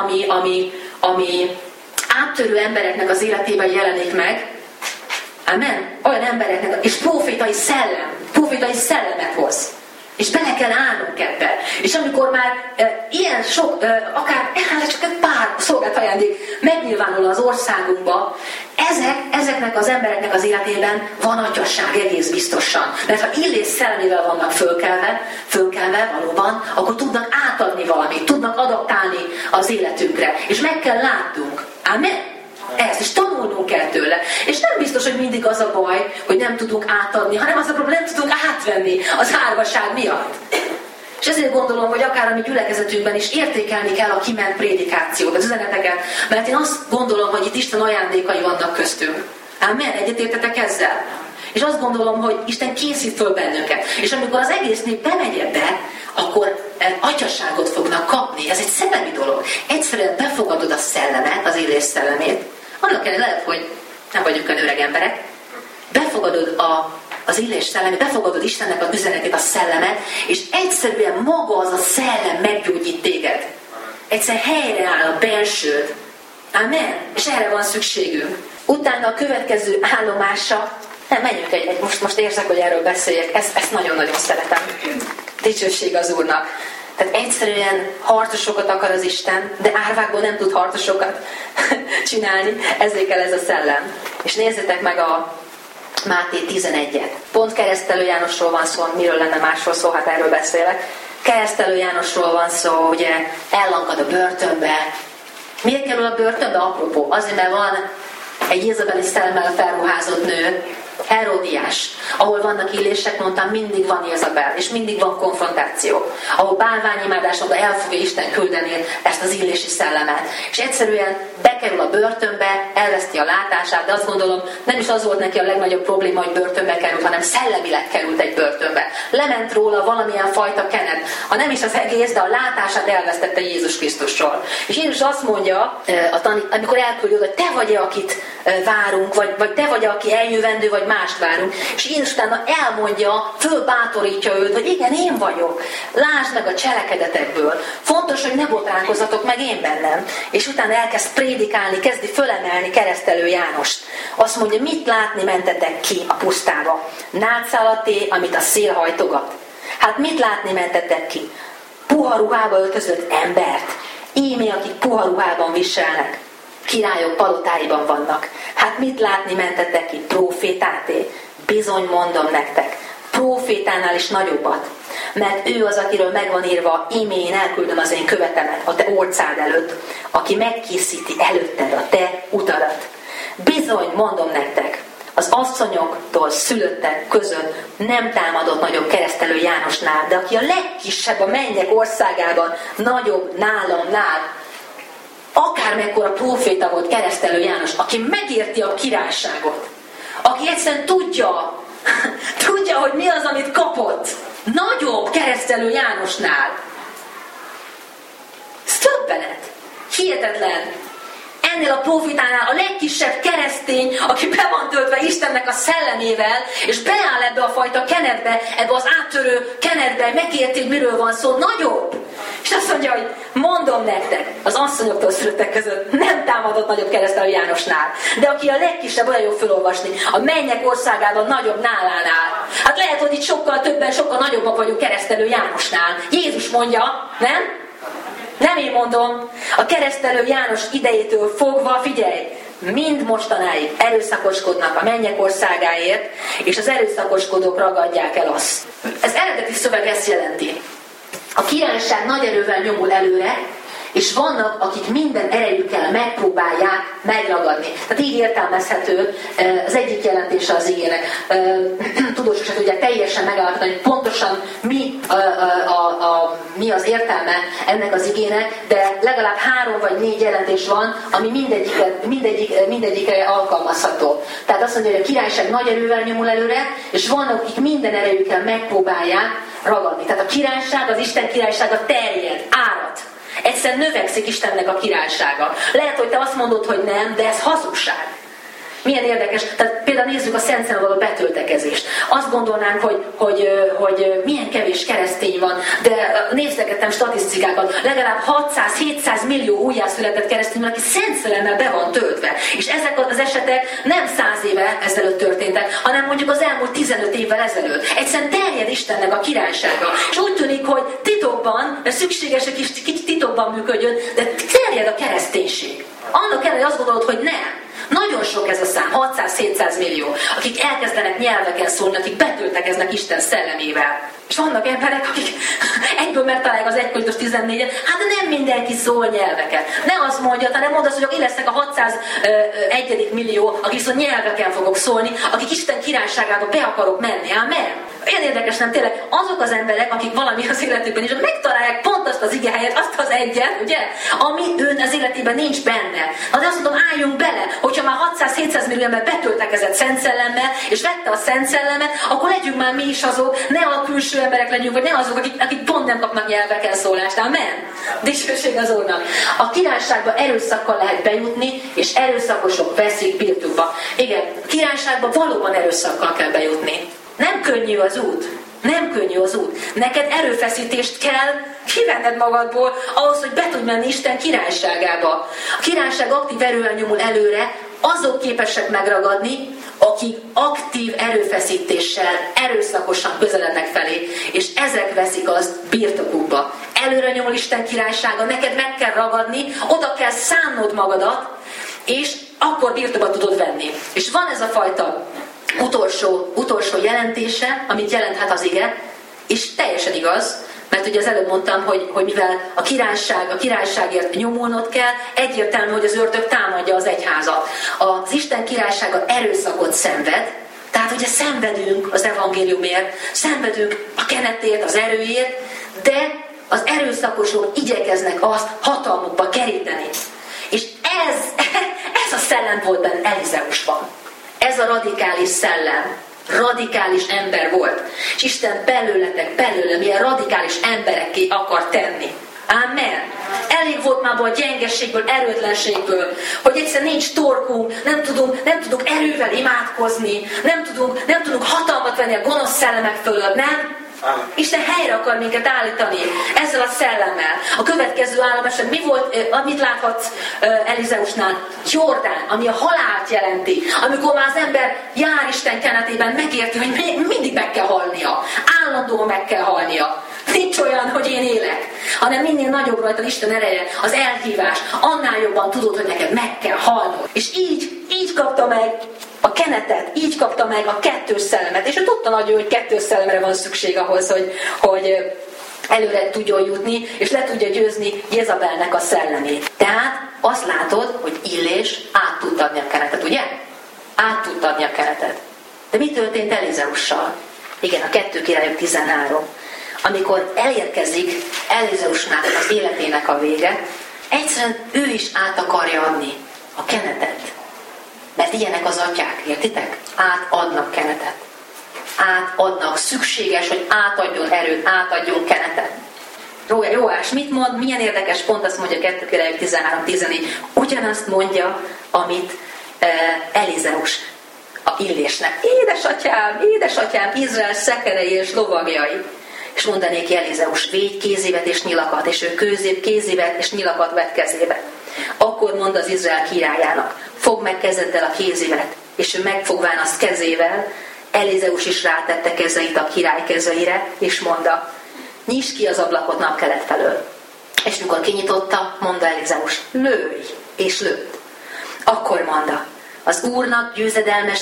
ami áttörő embereknek az életében jelenik meg. Amen. Olyan embereknek, és profétai szellemet hoz. És bele kell állnunk ebbe. És amikor már ilyen sok, akár csak egy pár szolgált ajándék megnyilvánul az országunkba, ezeknek az embereknek az életében van atyasság egész biztosan. Mert ha illés szellemével vannak fölkelve valóban, akkor tudnak átadni valamit, tudnak adaptálni az életünkre. És meg kell látnunk. Amen. Ezt is tanulnunk kell tőle. És nem biztos, hogy mindig az a baj, hogy nem tudunk átadni, hanem az a probléma, nem tudunk átvenni az árvaság miatt. És ezért gondolom, hogy akár a mi gyülekezetünkben is értékelni kell a kiment prédikációt, az üzeneteket, mert én azt gondolom, hogy itt Isten ajándékai vannak köztünk. Amen, egyetértetek ezzel? És azt gondolom, hogy Isten készít föl bennünket. És amikor az egész nép bemegy ebbe, akkor atyaságot fognak kapni. Ez egy szellemi dolog. Egyszerűen befogadod a szellemet, az illés szellemét. Annak ellenére lehet, hogy nem vagyunk olyan öreg emberek. Befogadod az illés szelleme, befogadod Istennek az üzenetét, a szellemet, és egyszerűen maga az a szellem meggyógyít téged. Egyszerűen helyreáll a bensőd. Amen. És erre van szükségünk. Utána a következő állomása, menjünk most érzek, hogy erről beszéljek, ezt nagyon-nagyon szeretem. Dicsőség az Úrnak. Tehát egyszerűen harcosokat akar az Isten, de árvákból nem tud harcosokat csinálni, ezért kell ez a szellem. És nézzétek meg a Máté 11-et. Pont Keresztelő Jánosról van szó, miről lenne másról szó, hát erről beszélek. Keresztelő Jánosról van szó, ugye ellankad a börtönbe. Miért kerül a börtönbe? Apropó, azért, mert van egy Jézabeli szellemmel felruházott nő, Heródiás, ahol vannak illések, mondtam, mindig van Jézabel, és mindig van konfrontáció. Ahol bálványimádásokban el fogja Isten küldeni ezt az illési szellemet. És egyszerűen bekerül a börtönbe, elveszti a látását, de azt gondolom, nem is az volt neki a legnagyobb probléma, hogy börtönbe került, hanem szellemileg került egy börtönbe. Lement róla valamilyen fajta kenet. Ha nem is az egész, de a látását elvesztette Jézus Krisztusról. És Jézus azt mondja, amikor elküldjük, hogy te vagy, akit várunk, vagy te vagy, aki eljövendő, vagy mást várunk. És Jézus utána elmondja, fölbátorítja őt, hogy igen, én vagyok. Lásd meg a cselekedetekből. Fontos, hogy ne botránkozzatok meg én bennem. És utána elkezd prédikálni, kezdi fölemelni Keresztelő Jánost. Azt mondja, mit látni mentetek ki a pusztába? Nátszálaté, amit a szél hajtogat. Hát mit látni mentetek ki? Puha ruhába öltözött embert. Ímé, akik puha ruhában viselnek. Királyok palotáiban vannak. Hát mit látni mentetek ki? Prófétáté? Bizony mondom nektek, prófétánál is nagyobbat. Mert ő az, akiről megvan írva, ímé én elküldöm az én követemet a te orcád előtt, aki megkészíti előtted a te utadat. Bizony mondom nektek, az asszonyoktól szülöttek között nem támadott nagyobb Keresztelő Jánosnál, de aki a legkisebb a mennyek országában, nagyobb nálamnál, akármekkora próféta volt Keresztelő János, aki megérti a királyságot, aki egyszerűen tudja, hogy mi az, amit kapott, nagyobb Keresztelő Jánosnál. Ez többenet. Hihetetlen. Ennél a profitánál a legkisebb keresztény, aki be van töltve Istennek a szellemével, és beáll ebbe a fajta kenetbe, ebbe az áttörő kenetbe, megérti, hogy miről van szó, nagyobb. És azt mondja, hogy mondom nektek, az asszonyoktól szülöttek között nem támadott nagyobb Keresztelő Jánosnál. De aki a legkisebb, olyan jó felolvasni, a mennyek országában nagyobb nálánál. Hát lehet, hogy itt sokkal többen, sokkal nagyobbak vagyunk Keresztelő Jánosnál. Jézus mondja, nem? Nem én mondom, a Keresztelő János idejétől fogva, figyelj, mind mostanáig erőszakoskodnak a mennyek országáért, és az erőszakoskodók ragadják el azt. Ez eredeti szöveg ezt jelenti. A királyság nagy erővel nyomul előre, és vannak, akik minden erejükkel megpróbálják megragadni. Tehát így értelmezhető az egyik jelentése az igének. Tudósok se tudják teljesen megállapítani, hogy pontosan mi az értelme ennek az igének, de legalább 3 vagy 4 jelentés van, ami mindegyikre alkalmazható. Tehát azt mondja, hogy a királyság nagy erővel nyomul előre, és vannak, akik minden erejükkel megpróbálják ragadni. Tehát a királyság, az Isten királysága terjed, árad. Egyszerűen növekszik Istennek a királysága. Lehet, hogy te azt mondod, hogy nem, de ez hazugság. Milyen érdekes. Tehát például nézzük a Szent Szentben való betöltekezést. Azt gondolnánk, hogy milyen kevés keresztény van, de nézlegettem statisztikákat. Legalább 600-700 millió újjászületett keresztény van, aki Szent Szellemmel be van töltve. És ezek az esetek nem 100 éve ezelőtt történtek, hanem mondjuk az elmúlt 15 évvel ezelőtt. Egyszerűen terjed Istennek a királysága. És úgy tűnik, hogy titokban, mert szükséges, hogy kicsit titokban működjön, de terjed a kereszténység. Annak ellenére, hogy azt gondolod, hogy nem. Nagyon sok ez a szám, 600-700 millió, akik elkezdenek nyelveken szólni, akik betöltekeznek Isten szellemével. És vannak emberek, akik egyből megtalálják az 1 Korintus 14-et, hát nem mindenki szól nyelveket. Ne azt mondja, hanem mondd azt, hogy én lesznek a 601 millió, akik viszont nyelveken fogok szólni, akik Isten királyságába be akarok menni. Amen. Olyan érdekes, nem tényleg, azok az emberek, akik valami az életükben is, megtalálják pont azt az igehelyet, azt az egyet, ugye, ami ő az életében nincs benne. De azt mondom, álljunk bele, hogyha már 600-700 millió ember betöltekezett Szent Szellemmel, és vette a Szent Szellemet, akkor legyünk már mi is azok, ne a külső emberek legyünk, vagy ne azok, akik pont nem kapnak nyelveken szólást. Amen. Dicsőség az Úrnak. A királyságba erőszakkal lehet bejutni, és erőszakosok veszik birtokba. Igen, a királyságba valóban erőszakkal kell bejutni. Nem könnyű az út. Nem könnyű az út. Neked erőfeszítést kell kivenned magadból ahhoz, hogy be tudj menni Isten királyságába. A királyság aktív erővel nyomul előre, azok képesek megragadni, akik aktív erőfeszítéssel, erőszakosan közelednek felé, és ezek veszik azt birtokukba. Előre nyomul Isten királysága, neked meg kell ragadni, oda kell szánnod magadat, és akkor birtokba tudod venni. És van ez a fajta utolsó jelentése, amit jelenthet az ige, és teljesen igaz, mert ugye az előbb mondtam, hogy mivel a királyságért nyomulnod kell, egyértelmű, hogy az ördög támadja az egyházat. Az Isten királysága erőszakot szenved, tehát ugye szenvedünk az evangéliumért, szenvedünk a kenetért, az erőért, de az erőszakosok igyekeznek azt hatalmukba keríteni. És ez a szellem volt benne Elizeusban. Ez a radikális szellem, radikális ember volt. És Isten belőlem ilyen radikális emberekké akar tenni. Amen. Elég volt már a gyengeségből, erőtlenségből, hogy egyszerűen nincs torkunk, nem tudunk erővel imádkozni, nem tudunk hatalmat venni a gonosz szellemek fölött, nem? Isten helyre akar minket állítani ezzel a szellemmel. A következő állameset mi volt, amit láthatsz Elizeusnál? Jordán, ami a halált jelenti. Amikor már az ember jár Isten kenetében, megérti, hogy mindig meg kell halnia. Állandóan meg kell halnia. Nincs olyan, hogy én élek, hanem minél nagyobb rajta Isten ereje, az elhívás, annál jobban tudod, hogy neked meg kell halnod. És így kapta meg a kenetet, így kapta meg a kettős szellemet. És ő tudta nagyon, hogy kettős szellemre van szükség ahhoz, hogy előre tudjon jutni, és le tudja győzni Jezabelnek a szellemét. Tehát azt látod, hogy Illés át tudta adni a kenetet, ugye? Át tudta adni a kenetet. De mi történt Elizeussal? Igen, a 2 Királyok 13. Amikor elérkezik Elizeusnak az életének a vége, egyszerűen ő is át akarja adni a kenetet. Mert ilyenek az atyák, értitek? Átadnak kenetet. Átadnak. Szükséges, hogy átadjon erőt, átadjon kenetet. Jóás mit mond? Milyen érdekes pont, azt mondja 2 Királyok 13-14. Ugyanazt mondja, amit Elizeus a Illésnek. Édesatyám, Izrael szekerei és lovagjai. És mondanéki Elizeus, védj kézévet és nyilakat, és ő kézévet és nyilakat vett kezébe. Akkor mond az Izrael királyának, fogd meg kezeddel a kézévet, és ő megfogván azt kezével, Elizeus is rátette kezeit a király kezeire, és mondta, nyisd ki az ablakot napkelet felől. És mikor kinyitotta, mondta Elizeus, lőj, és lőtt. Akkor mondta, az Úrnak győzedelmes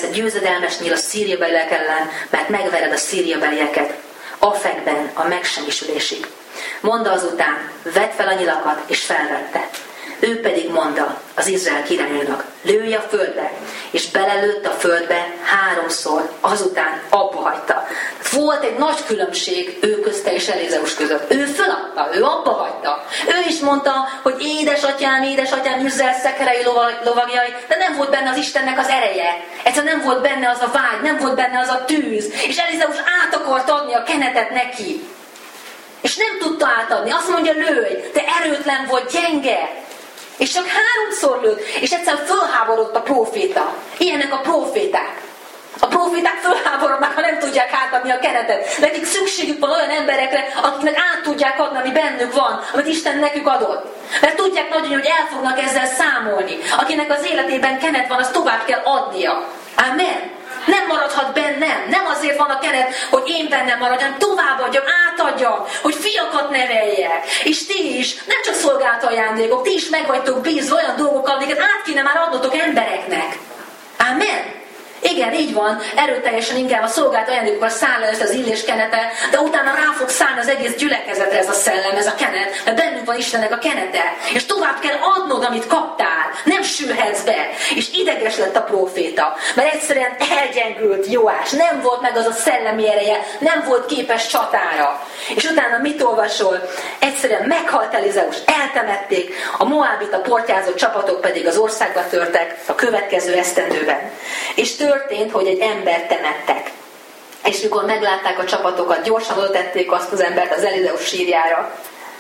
nyila szíriabeliek ellen, mert megvered a szíriabelieket, Afekben a megsemmisülésig. Mondta azután, vedd fel a nyilakat, és felvette. Ő pedig mondta az Izrael királyának, lőj a földbe, és belelőtt a földbe 3-szor, azután abba hagyta. Volt egy nagy különbség ő közte és Elizeus között. Ő feladta, ő abba hagyta. Ő is mondta, hogy édesatyám, Izrael szekerei lovagjai, de nem volt benne az Istennek az ereje. Egyszerűen nem volt benne az a vágy, nem volt benne az a tűz. És Elizeus át akart adni a kenetet neki. És nem tudta átadni. Azt mondja, lőj, de erőtlen volt, gyenge. És csak 3-szor lőtt, és egyszerűen fölháborodott a próféta. Ilyenek a próféták. A próféták fölháborodnak, ha nem tudják átadni a kenetet. Nekik szükségük van olyan emberekre, akiknek át tudják adni, ami bennük van, amit Isten nekük adott. Mert tudják nagyon, hogy el fognak ezzel számolni. Akinek az életében kenet van, azt tovább kell adnia. Amen. Nem maradhat bennem. Nem azért van a kenet, hogy én bennem maradjam, továbbadjam, átadjam, hogy fiakat neveljek. És ti is, nem csak szolgált ajándékok, ti is meg vagytok bízva olyan dolgokkal, amiket át kéne már adnotok embereknek. Amen. Igen, így van, erőteljesen inkább a szolgált ajándékokkal száll le az Illés kenete, de utána rá fog szállni az egész gyülekezetre ez a szellem, ez a kenet, mert bennünk van Istennek a kenete, és tovább kell adnod, amit kaptál, nem sülhetsz be. És ideges lett a próféta, mert egyszerűen elgyengült Jóás, nem volt meg az a szellemi ereje, nem volt képes csatára. És utána mit olvasol? Egyszerűen meghalt Elizeus, eltemették, a moábita portyázó csapatok pedig az országba törtek a következő esztendőben. És történt, hogy egy embert temettek. És mikor meglátták a csapatokat, gyorsan oda tették azt az embert az Elizeus sírjára.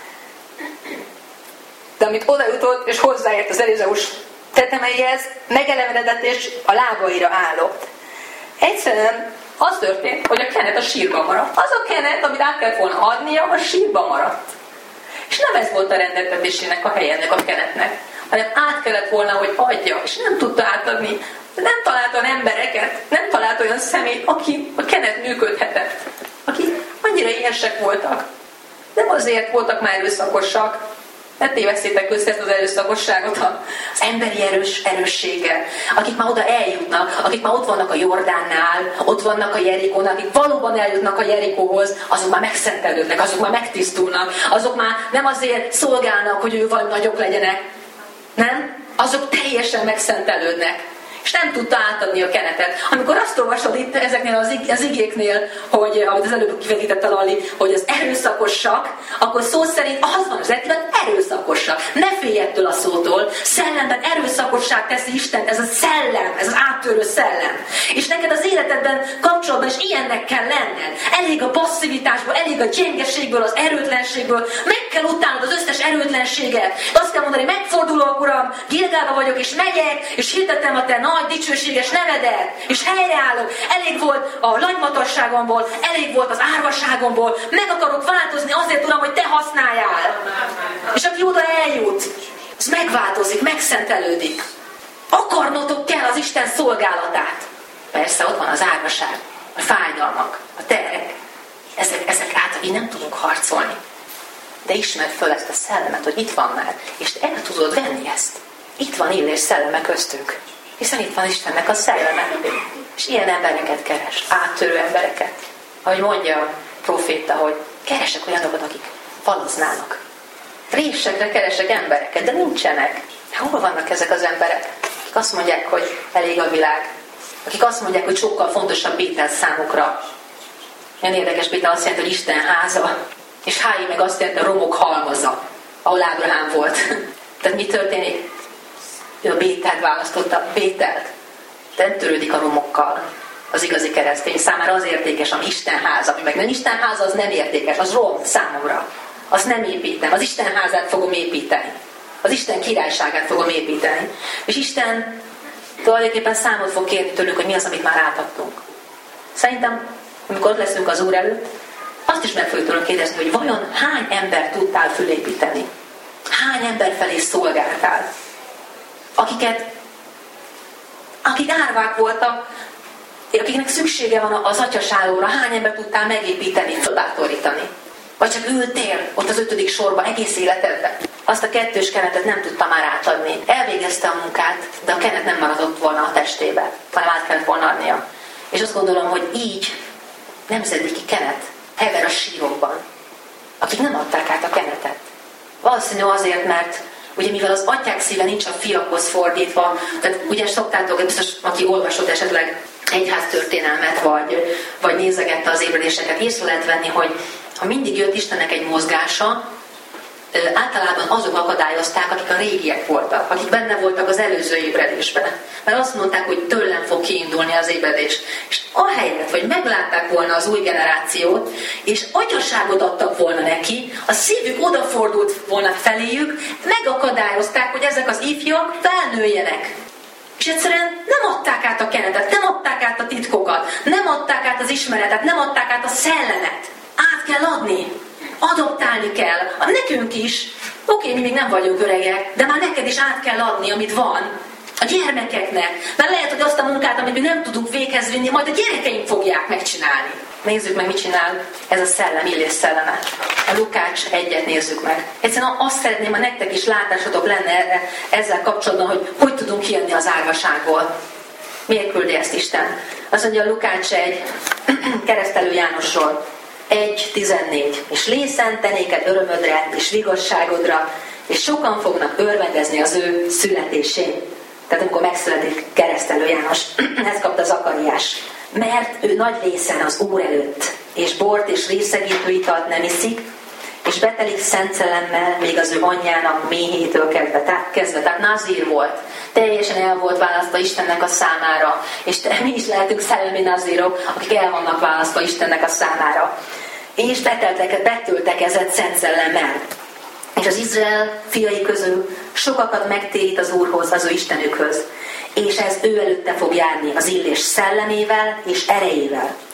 De amit odajutott, és hozzáért az Elizeus tetemeihez, megelevenedett és a lábaira állott. Egyszerűen Az történt, hogy a kenet a sírban maradt. Az a kenet, amit át kellett volna adnia, a sírban maradt. És nem ez volt a rendeltetésének a helye ennek a kenetnek, hanem át kellett volna, hogy adja, és nem tudta átadni. Nem talált olyan embereket, nem talált olyan személyt, aki a kenet működhetett, akik annyira éhesek voltak. Nem azért voltak már erőszakosak, ne tévesszétek össze ezt az erőszakosságot az emberi erősséggel, akik már oda eljutnak, akik már ott vannak a Jordánnál, ott vannak a Jerikón, akik valóban eljutnak a Jerikóhoz, azok már megszentelődnek, azok már megtisztulnak, azok már nem azért szolgálnak, hogy ő valami nagyok legyenek, nem? Azok teljesen megszentelődnek. És nem tudta átadni a kenetet. Amikor azt olvasod itt ezeknél az igéknél, hogy, amit az előbb kivetítette Lali, hogy az erőszakosak, akkor szó szerint az van az eretben, erőszakosak. Ne félj ettől a szótól. Szellemben erőszakosság teszi Isten, ez a szellem, ez az áttörő szellem. És neked az életedben kapcsolatban is ilyennek kell lenned. Elég a passzivitásból, elég a gyengeségből, az erőtlenségből. Meg kell utálnod az összes erőtlenséget. Azt kell mondani, megfordulok, Uram, Gilgálba vagyok, és megyek, és hirdetem a te nagy dicsőséges nevedet, és helyreállok. Elég volt a lagymatasságomból, elég volt az árvaságomból, meg akarok változni azért, Uram, hogy te használjál. És aki oda eljut, az megváltozik, megszentelődik. Akarnotok kell az Isten szolgálatát. Persze ott van az árvaság, a fájdalmak, a terhek. Ezek által így nem tudunk harcolni. De ismerd föl ezt a szellemet, hogy itt van már, és te el tudod venni ezt. Itt van Illés szelleme köztünk. Hiszen itt van Istennek a szelleme. És ilyen embereket keres, áttörő embereket. Ahogy mondja a proféta, hogy keresek olyanokat, akik faloznának. Résekre keresek embereket, de nincsenek. Hol vannak ezek az emberek? Akik azt mondják, hogy elég a világ. Akik azt mondják, hogy sokkal fontosabb Bétel számukra. Ilyen érdekes, Bétel azt jelenti, hogy Isten háza. És Hái meg azt jelenti, a romok halmaza, ahol Ábrahám volt. Tehát mi történik? Ő a Bételt választotta, Bételt. De nem törődik a romokkal. Az igazi keresztény számára az értékes, ami Isten háza. Ami meg nem Isten háza, az nem értékes, az rom számomra. Azt nem építem, az Isten házát fogom építeni. Az Isten királyságát fogom építeni. És Isten tulajdonképpen számot fog kérni tőlük, hogy mi az, amit már átadtunk. Szerintem, amikor ott leszünk az Úr előtt, azt is meg fogjuk tőlünk kérdezni, hogy vajon hány ember tudtál fölépíteni? Hány ember felé szolgáltál? Akik árvák voltak, akiknek szüksége van az atyasállóra, hány ember tudtál megépíteni, fölbátorítani? Vagy csak ültél ott az 5. sorban egész életedben? Azt a 2 kenetet nem tudta már átadni. Elvégezte a munkát, de a kenet nem maradott volna a testébe, hanem át kellett volna adnia. És azt gondolom, hogy így nemzedéki kenet hever a sírokban, akik nem adták át a kenetet. Valószínű azért, mert ugye mivel az atyák szíve nincs a fiakhoz fordítva, tehát ugye szoktátok, biztos aki olvasott esetleg egyháztörténelmet, vagy nézegette az ébredéseket, észre lehet venni, hogy ha mindig jött Istennek egy mozgása, általában azok akadályozták, akik a régiek voltak, akik benne voltak az előző ébredésben. Mert azt mondták, hogy tőlem fog kiindulni az ébredés. És ahelyett, hogy meglátták volna az új generációt, és atyaságot adtak volna neki, a szívük odafordult volna feléjük, megakadályozták, hogy ezek az ifjak felnőjenek. És egyszerűen nem adták át a kenetet, nem adták át a titkokat, nem adták át az ismeretet, nem adták át a szellemet. Át kell adni. Adoptálni kell. Nekünk is. Oké, mi még nem vagyunk öregek, de már neked is át kell adni, amit van. A gyermekeknek. Mert lehet, hogy azt a munkát, amit mi nem tudunk véghez vinni, majd a gyerekeink fogják megcsinálni. Nézzük meg, mit csinál ez a szellem, Illés szelleme. A Lukács 1-et nézzük meg. Egyszerűen azt szeretném, ha nektek is látásotok lenne erre, ezzel kapcsolatban, hogy tudunk kijönni az árvaságból. Miért küldi ezt Isten? Azt mondja a Lukács 1, Keresztelő Jánosról. 1.14. És lészen néked örömödre és vigosságodra, és sokan fognak örvendezni az ő születésén. Tehát amikor megszületik Keresztelő János, ezt kapta Zakariás. Mert ő nagy lészen az Úr előtt, és bort és részegítő italt nem iszik, és betelik szent szellemmel még az ő anyjának méhétől kezdve. Tehát nazír volt. Teljesen el volt választva Istennek a számára. És mi is lehetünk szellemi nazírok, akik el vannak választva Istennek a számára. És betöltekezett szent szellemmel. És az Izrael fiai közül sokakat megtérít az Úrhoz, az ő Istenükhöz. És ez ő előtte fog járni az Illés szellemével és erejével.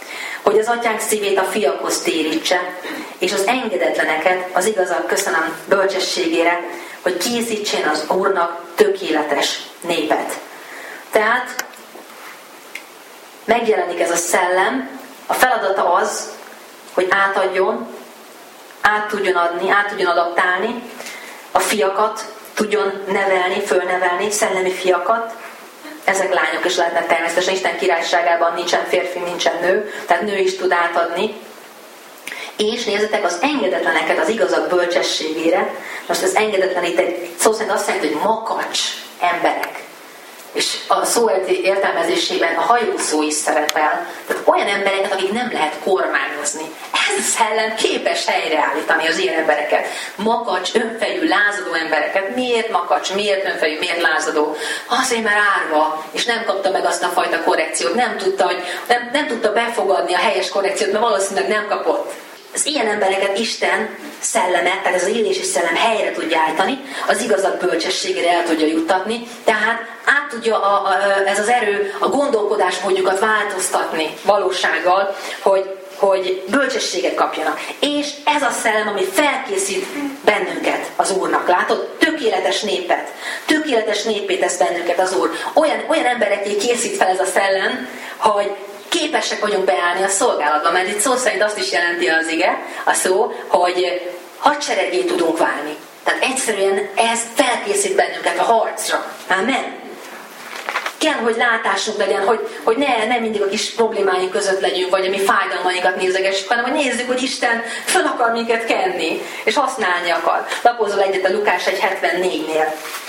hogy az atyánk szívét a fiakhoz térítse, és az engedetleneket az igazak köszönöm bölcsességére, hogy készítsen az Úrnak tökéletes népet. Tehát megjelenik ez a szellem, a feladata az, hogy átadjon, át tudjon adni, át tudjon adaptálni, a fiakat tudjon nevelni, fölnevelni, szellemi fiakat. Ezek lányok is lehetnek természetesen, Isten királyságában nincsen férfi, nincsen nő, tehát nő is tud átadni. És nézzetek, az engedetleneket az igazak bölcsességére. Most az engedetlen itt egy szó szerint azt jelenti, hogy makacs emberek. És a szó értelmezésében a hajószó is szerepel. Tehát olyan embereket, akik nem lehet kormányozni. Ez a szellem képes helyreállítani az ilyen embereket. Makacs, önfejű, lázadó embereket. Miért makacs, miért önfejű, miért lázadó? Azért, mert árva, és nem kapta meg azt a fajta korrekciót. Nem tudta befogadni a helyes korrekciót, mert valószínűleg nem kapott. Az ilyen embereket Isten szelleme, tehát ez az élési szellem helyre tudja állítani, az igazak bölcsességére el tudja juttatni, tehát át tudja ez az erő a gondolkodásmódjukat változtatni valósággal, hogy bölcsességet kapjanak. És ez a szellem, ami felkészít bennünket az Úrnak. Látod? Tökéletes népet. Tökéletes népét tesz bennünket az Úr. Olyan emberekké készít fel ez a szellem, hogy képesek vagyunk beállni a szolgálatba, mert itt szó szerint azt is jelenti az ige, a szó, hogy hadseregé tudunk válni. Tehát egyszerűen ez felkészít bennünket a harcra. Amen. Kell, hogy látásunk legyen, hogy ne mindig a kis problémáink között legyünk, vagy a mi fájdalmainkat nézegessük, hanem hogy nézzük, hogy Isten föl akar minket kenni, és használni akar. Lapozol egyet a Lukás 1.74-nél.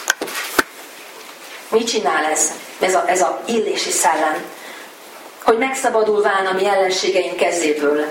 Mit csinál ez? Ez a illési szellem. Hogy megszabadulván a mi ellenségeink kezéből.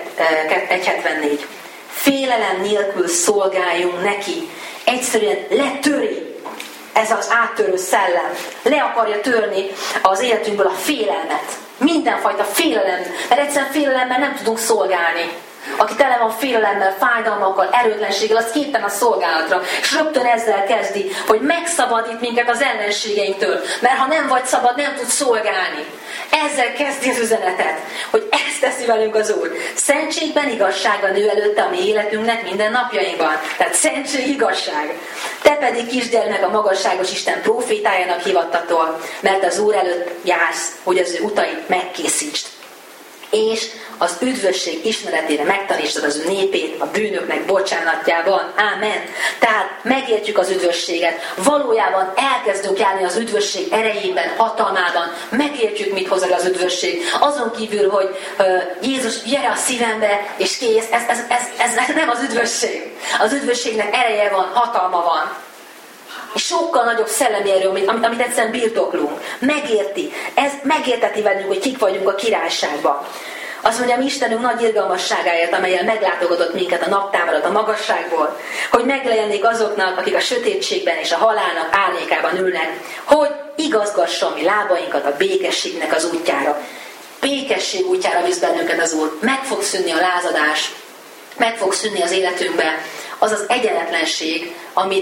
1.74. Félelem nélkül szolgáljunk neki. Egyszerűen letöri ez az áttörő szellem. Le akarja törni az életünkből a félelmet. Mindenfajta félelem. Mert egyszerűen félelemmel nem tudunk szolgálni. Aki tele van félelemmel, fájdalmakkal, erőtlenséggel, az képtelen a szolgálatra. És rögtön ezzel kezdi, hogy megszabadít minket az ellenségeinktől. Mert ha nem vagy szabad, nem tudsz szolgálni. Ezzel kezdi az üzenetet, hogy ezt teszi velünk az Úr. Szentségben igazsága nő előtte a mi életünknek minden napjainkban. Tehát szentség, igazság. Te pedig kisdeld meg a magasságos Isten prófétájának hivattatól, mert az Úr előtt jársz, hogy az ő utait megkészítsd. És az üdvösség ismeretére megtanítsd az ő népét a bűnöknek bocsánatjában. Ámen. Tehát megértjük az üdvösséget. Valójában elkezdünk járni az üdvösség erejében, hatalmában. Megértjük, mit hoz az üdvösség. Azon kívül, hogy Jézus, gyere a szívembe, és kész. Ez nem az üdvösség. Az üdvösségnek ereje van, hatalma van. És sokkal nagyobb szellemi erő, amit egyszerűen birtoklunk. Megérti. Ez megérteti velünk, hogy kik vagyunk a királyságban. Azt mondja, mi Istenünk nagy irgalmasságáért, amellyel meglátogatott minket a naptámarat a magasságból, hogy megjelennék azoknak, akik a sötétségben és a halálnak árnyékában ülnek, hogy igazgasson mi lábainkat a békességnek az útjára. Békesség útjára visz bennünket az Úr. Meg fog szűnni a lázadás, meg fog szűnni az életünkbe az az egyenetlenség,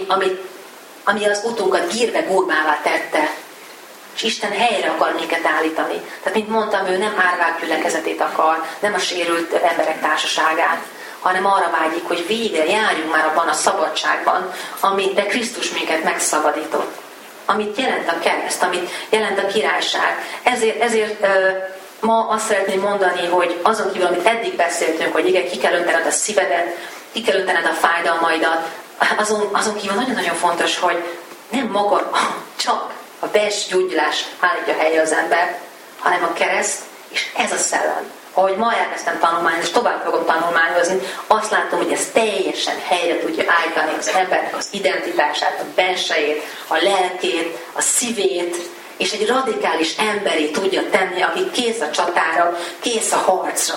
ami az utunkat gírve gurmává tette. És Isten helyre akar minket állítani. Tehát, mint mondtam, ő nem árvák gyülekezetét akar, nem a sérült emberek társaságát, hanem arra vágyik, hogy végre járjunk már abban a szabadságban, amire Krisztus minket megszabadított. Amit jelent a kereszt, amit jelent a királyság. Ezért ma azt szeretném mondani, hogy azon kívül, amit eddig beszéltünk, hogy igen, ki kell öntened a szívedet, ki kell öntened a fájdalmaidat, azon kívül nagyon-nagyon fontos, hogy nem maga csak a belső gyógyulás állítja helyre az ember, hanem a kereszt, és ez a szellem. Ahogy ma elkezdtem tanulmányozni, és tovább fogom tanulmányozni, azt látom, hogy ez teljesen helyre tudja állítani az embernek az identitását, a bensejét, a lelkét, a szívét, és egy radikális emberi tudja tenni, aki kész a csatára, kész a harcra.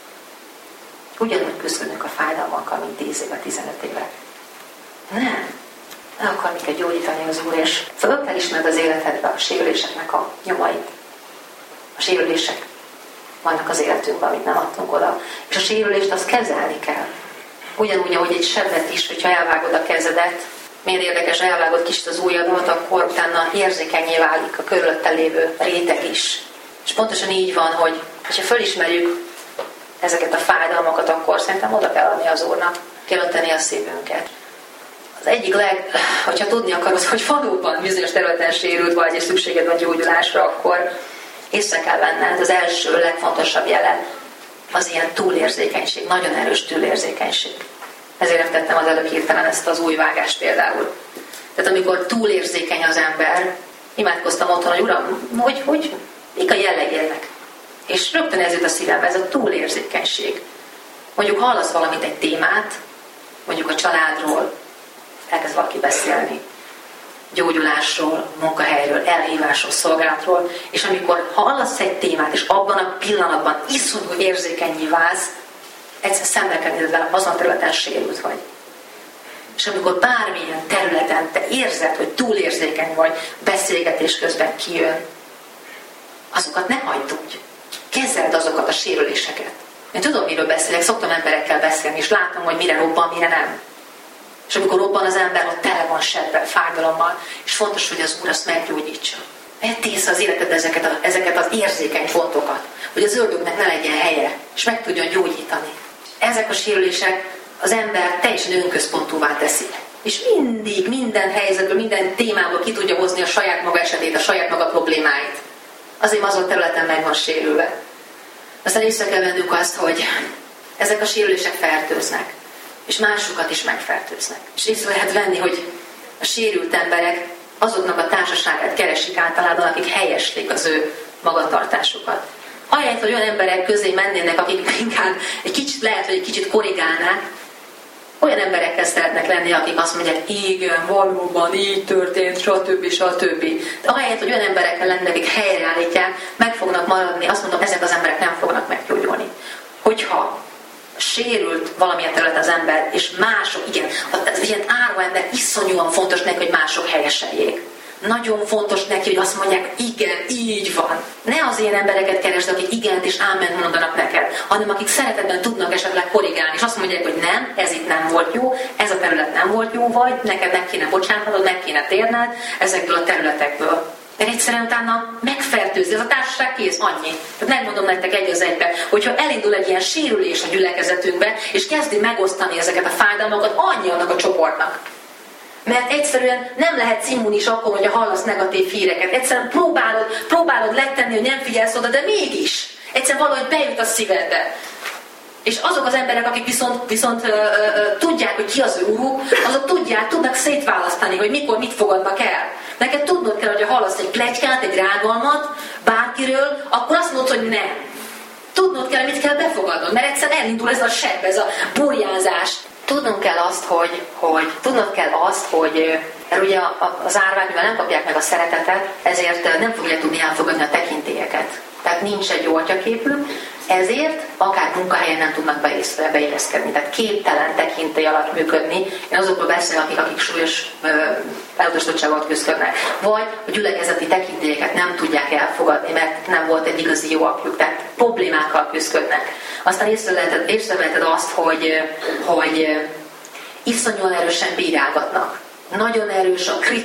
Ugyanúgy küzdünk a fájdalmakkal, mint 10 éve, 15 éve. Nem. Le akar minket gyógyítani az Úr, és föl kell ismerd az életedbe a sérüléseknek a nyomait. A sérülések vannak az életünkben, amit nem adtunk oda. És a sérülést azt kezelni kell. Ugyanúgy, ahogy egy sebet is, hogyha elvágod a kezedet, miért érdekes, elvágod kicsit az ujjadat, akkor utána érzékenyé válik a körülötte lévő réteg is. És pontosan így van, hogy ha fölismerjük ezeket a fájdalmakat, akkor szerintem oda kell adni az Úrnak. Kell önteni a szívünket. Az egyik hogyha tudni akarod, hogy valóban bizonyos területen sérült vagy, és szükséged van gyógyulásra, akkor észre kell venned. Az első, legfontosabb jele az ilyen túlérzékenység, nagyon erős túlérzékenység. Ezért tettem az előbb hirtelen ezt az új vágást például. Tehát amikor túlérzékeny az ember, imádkoztam otthon, hogy Uram, hogy mik a jellegének? És rögtön ez jut a szívembe, ez a túlérzékenység. Mondjuk hallasz valamit, egy témát, mondjuk a családról, elkezd valaki beszélni, gyógyulásról, munkahelyről, elhívásról, szolgálatról, és amikor hallasz egy témát, és abban a pillanatban iszonyú érzékennyé válsz, egyszer szembe kell nézned vele, azon a területen sérült vagy. És amikor bármilyen területen te érzed, hogy túlérzékeny vagy, beszélgetés közben kijön, azokat ne hagyd úgy. Kezeld azokat a sérüléseket. Én tudom, miről beszélek, szoktam emberekkel beszélni, és látom, hogy mire robban, mire nem. És amikor robban az ember, ott tele van sebben, fájdalommal, és fontos, hogy az Úr azt meggyógyítsa. Vettész az életed ezeket az érzékeny pontokat, hogy az ördögnek ne legyen helye, és meg tudjon gyógyítani. Ezek a sérülések az ember teljesen önközpontúvá teszi. És mindig, minden helyzetből, minden témából ki tudja hozni a saját maga esetét, a saját maga problémáit. Azért azon területen meg van sérülve. Aztán észre kell vennünk azt, hogy ezek a sérülések fertőznek, és másokat is megfertőznek. És észre lehet venni, hogy a sérült emberek azoknak a társaságát keresik általában, akik helyeslik az ő magatartásukat. Ahelyett, hogy olyan emberek közé mennének, akik inkább egy kicsit lehet, hogy egy kicsit korrigálnák, olyan emberekkel szeretnek lenni, akik azt mondják, igen, valóban így történt, stb. De ahelyett, hogy olyan emberekkel lennének, akik helyreállítják, meg fognak maradni, azt mondom, ezek az emberek nem fognak meggyógyulni. Hogyha sérült valamilyen területen az ember, és mások, igen, az ilyen árva ember iszonyúan fontos neki, hogy mások helyeseljék. Nagyon fontos neki, hogy azt mondják, igen, így van. Ne az ilyen embereket keresd, akik igent és áment mondanak neked, hanem akik szeretetben tudnak esetleg korrigálni, és azt mondják, hogy nem, ez itt nem volt jó, ez a terület nem volt jó, vagy neked meg kéne bocsánatod, meg kéne térned ezekből a területekből. Mert egyszerűen utána megfertőzi, ez a társaság kész, annyi. Tehát megmondom nektek egy az egybe, hogyha elindul egy ilyen sérülés a gyülekezetünkbe, és kezdi megosztani ezeket a fájdalmakat, annyi annak a csoportnak. Mert egyszerűen nem lehetsz immunis akkor, hogyha hallasz negatív híreket. Egyszerűen próbálod letenni, hogy nem figyelsz oda, de mégis. Egyszerűen valahogy bejut a szívedbe. És azok az emberek, akik viszont tudják, hogy ki az ő úruk, azok tudnak szétválasztani, hogy mikor mit fogadnak el. Neked tudnod kell, hogy ha hallasz egy pletykát, egy rágalmat bárkiről, akkor azt mondod, hogy nem. Tudnod kell, mit kell befogadnod, mert egyszerűen elindul ez a sebb, ez a burjánzás. Tudnod kell azt, hogy mert ugye az árvák, mivel nem kapják meg a szeretetet, ezért nem fogják tudni elfogadni a tekintélyeket. Tehát nincs egy jó atyaképük, ezért akár munkahelyen nem tudnak beilleszkedni. Tehát képtelen tekintély alatt működni. Én azokról beszélek, akik súlyos elutasítottságot küzdködnek. Vagy a gyülekezeti tekintélyeket nem tudják elfogadni, mert nem volt egy igazi jó apjuk. Tehát problémákkal küzdködnek. Aztán észreveheted azt, hogy iszonyúan erősen bírálgatnak. Nagyon erős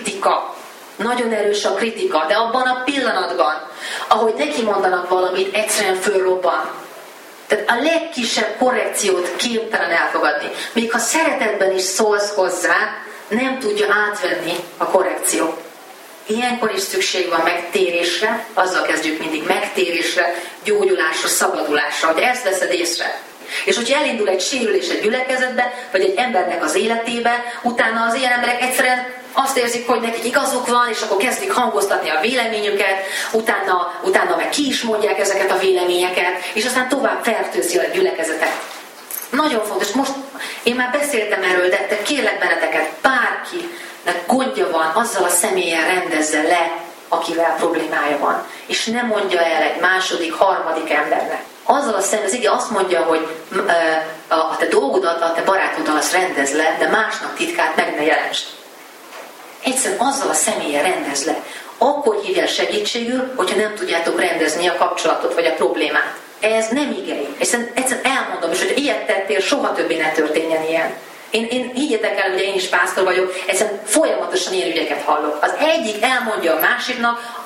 a kritika, de abban a pillanatban, ahogy neki mondanak valamit, egyszerűen fölrobban. Tehát a legkisebb korrekciót képtelen elfogadni. Még ha szeretetben is szólsz hozzá, nem tudja átvenni a korrekció. Ilyenkor is szükség van megtérésre, azzal kezdjük mindig, megtérésre, gyógyulásra, szabadulásra, hogy ezt veszed észre. És hogyha elindul egy sérülés egy gyülekezetbe, vagy egy embernek az életébe, utána az ilyen emberek egyszerűen azt érzik, hogy nekik igazuk van, és akkor kezdik hangoztatni a véleményüket, utána meg ki is mondják ezeket a véleményeket, és aztán tovább fertőzi a gyülekezetet. Nagyon fontos. Most én már beszéltem erről, de kérlek benneteket, bárkinek gondja van, azzal a személlyel rendezze le, akivel problémája van. És ne mondja el egy második, harmadik embernek. Azzal a személy, az ige azt mondja, hogy a te dolgodat, a te barátoddal azt rendezd le, de másnak titkát meg ne jelentsd. Egyszerűen azzal a személlyel rendezd le. Akkor hívjál segítségül, hogyha nem tudjátok rendezni a kapcsolatot vagy a problémát. Ez nem igei. Egyszerűen elmondom is, hogy ilyet tettél, soha többé ne történjen ilyen. Én higgyetek el, ugye én is pásztor vagyok, egyszerűen folyamatosan ilyen ügyeket hallok. Az egyik elmondja a másiknak,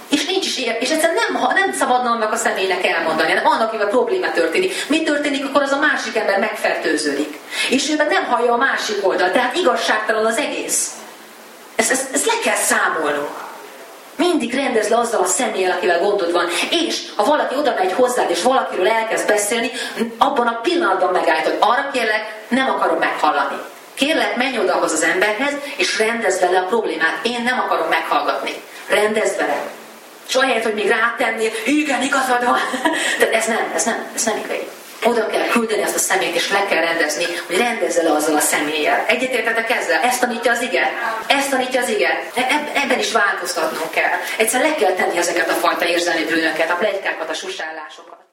És nincs is ilyen, és egyszerűen nem szabadna annak a személynek elmondani, hanem annak, akivel probléma történik. Mi történik, akkor az a másik ember megfertőződik. És ő meg nem hallja a másik oldalt, tehát igazságtalan az egész. Ezt le kell számolnunk. Mindig rendezd le azzal a személlyel, akivel gondod van. És ha valaki oda megy hozzád, és valakiről elkezd beszélni, abban a pillanatban megállítod. Arra kérlek, nem akarom meghallani. Kérlek, menj oda ahhoz az emberhez, és rendezd vele a problémát. Én nem akarom meghallgatni. Rendezd vele. És ahelyett, hogy még rátennél, igen, igazad van. De ez nem igaz. Oda kell küldeni azt a személyt, és le kell rendezni, hogy rendezze le azzal a személlyel. Egyetértetek ezzel? Ezt tanítja az ige? Ezt tanítja az ige? Ebben is változtatnunk kell. Egyszer le kell tenni ezeket a fajta érzelmi bűnöket, a pletykákat, a susállásokat.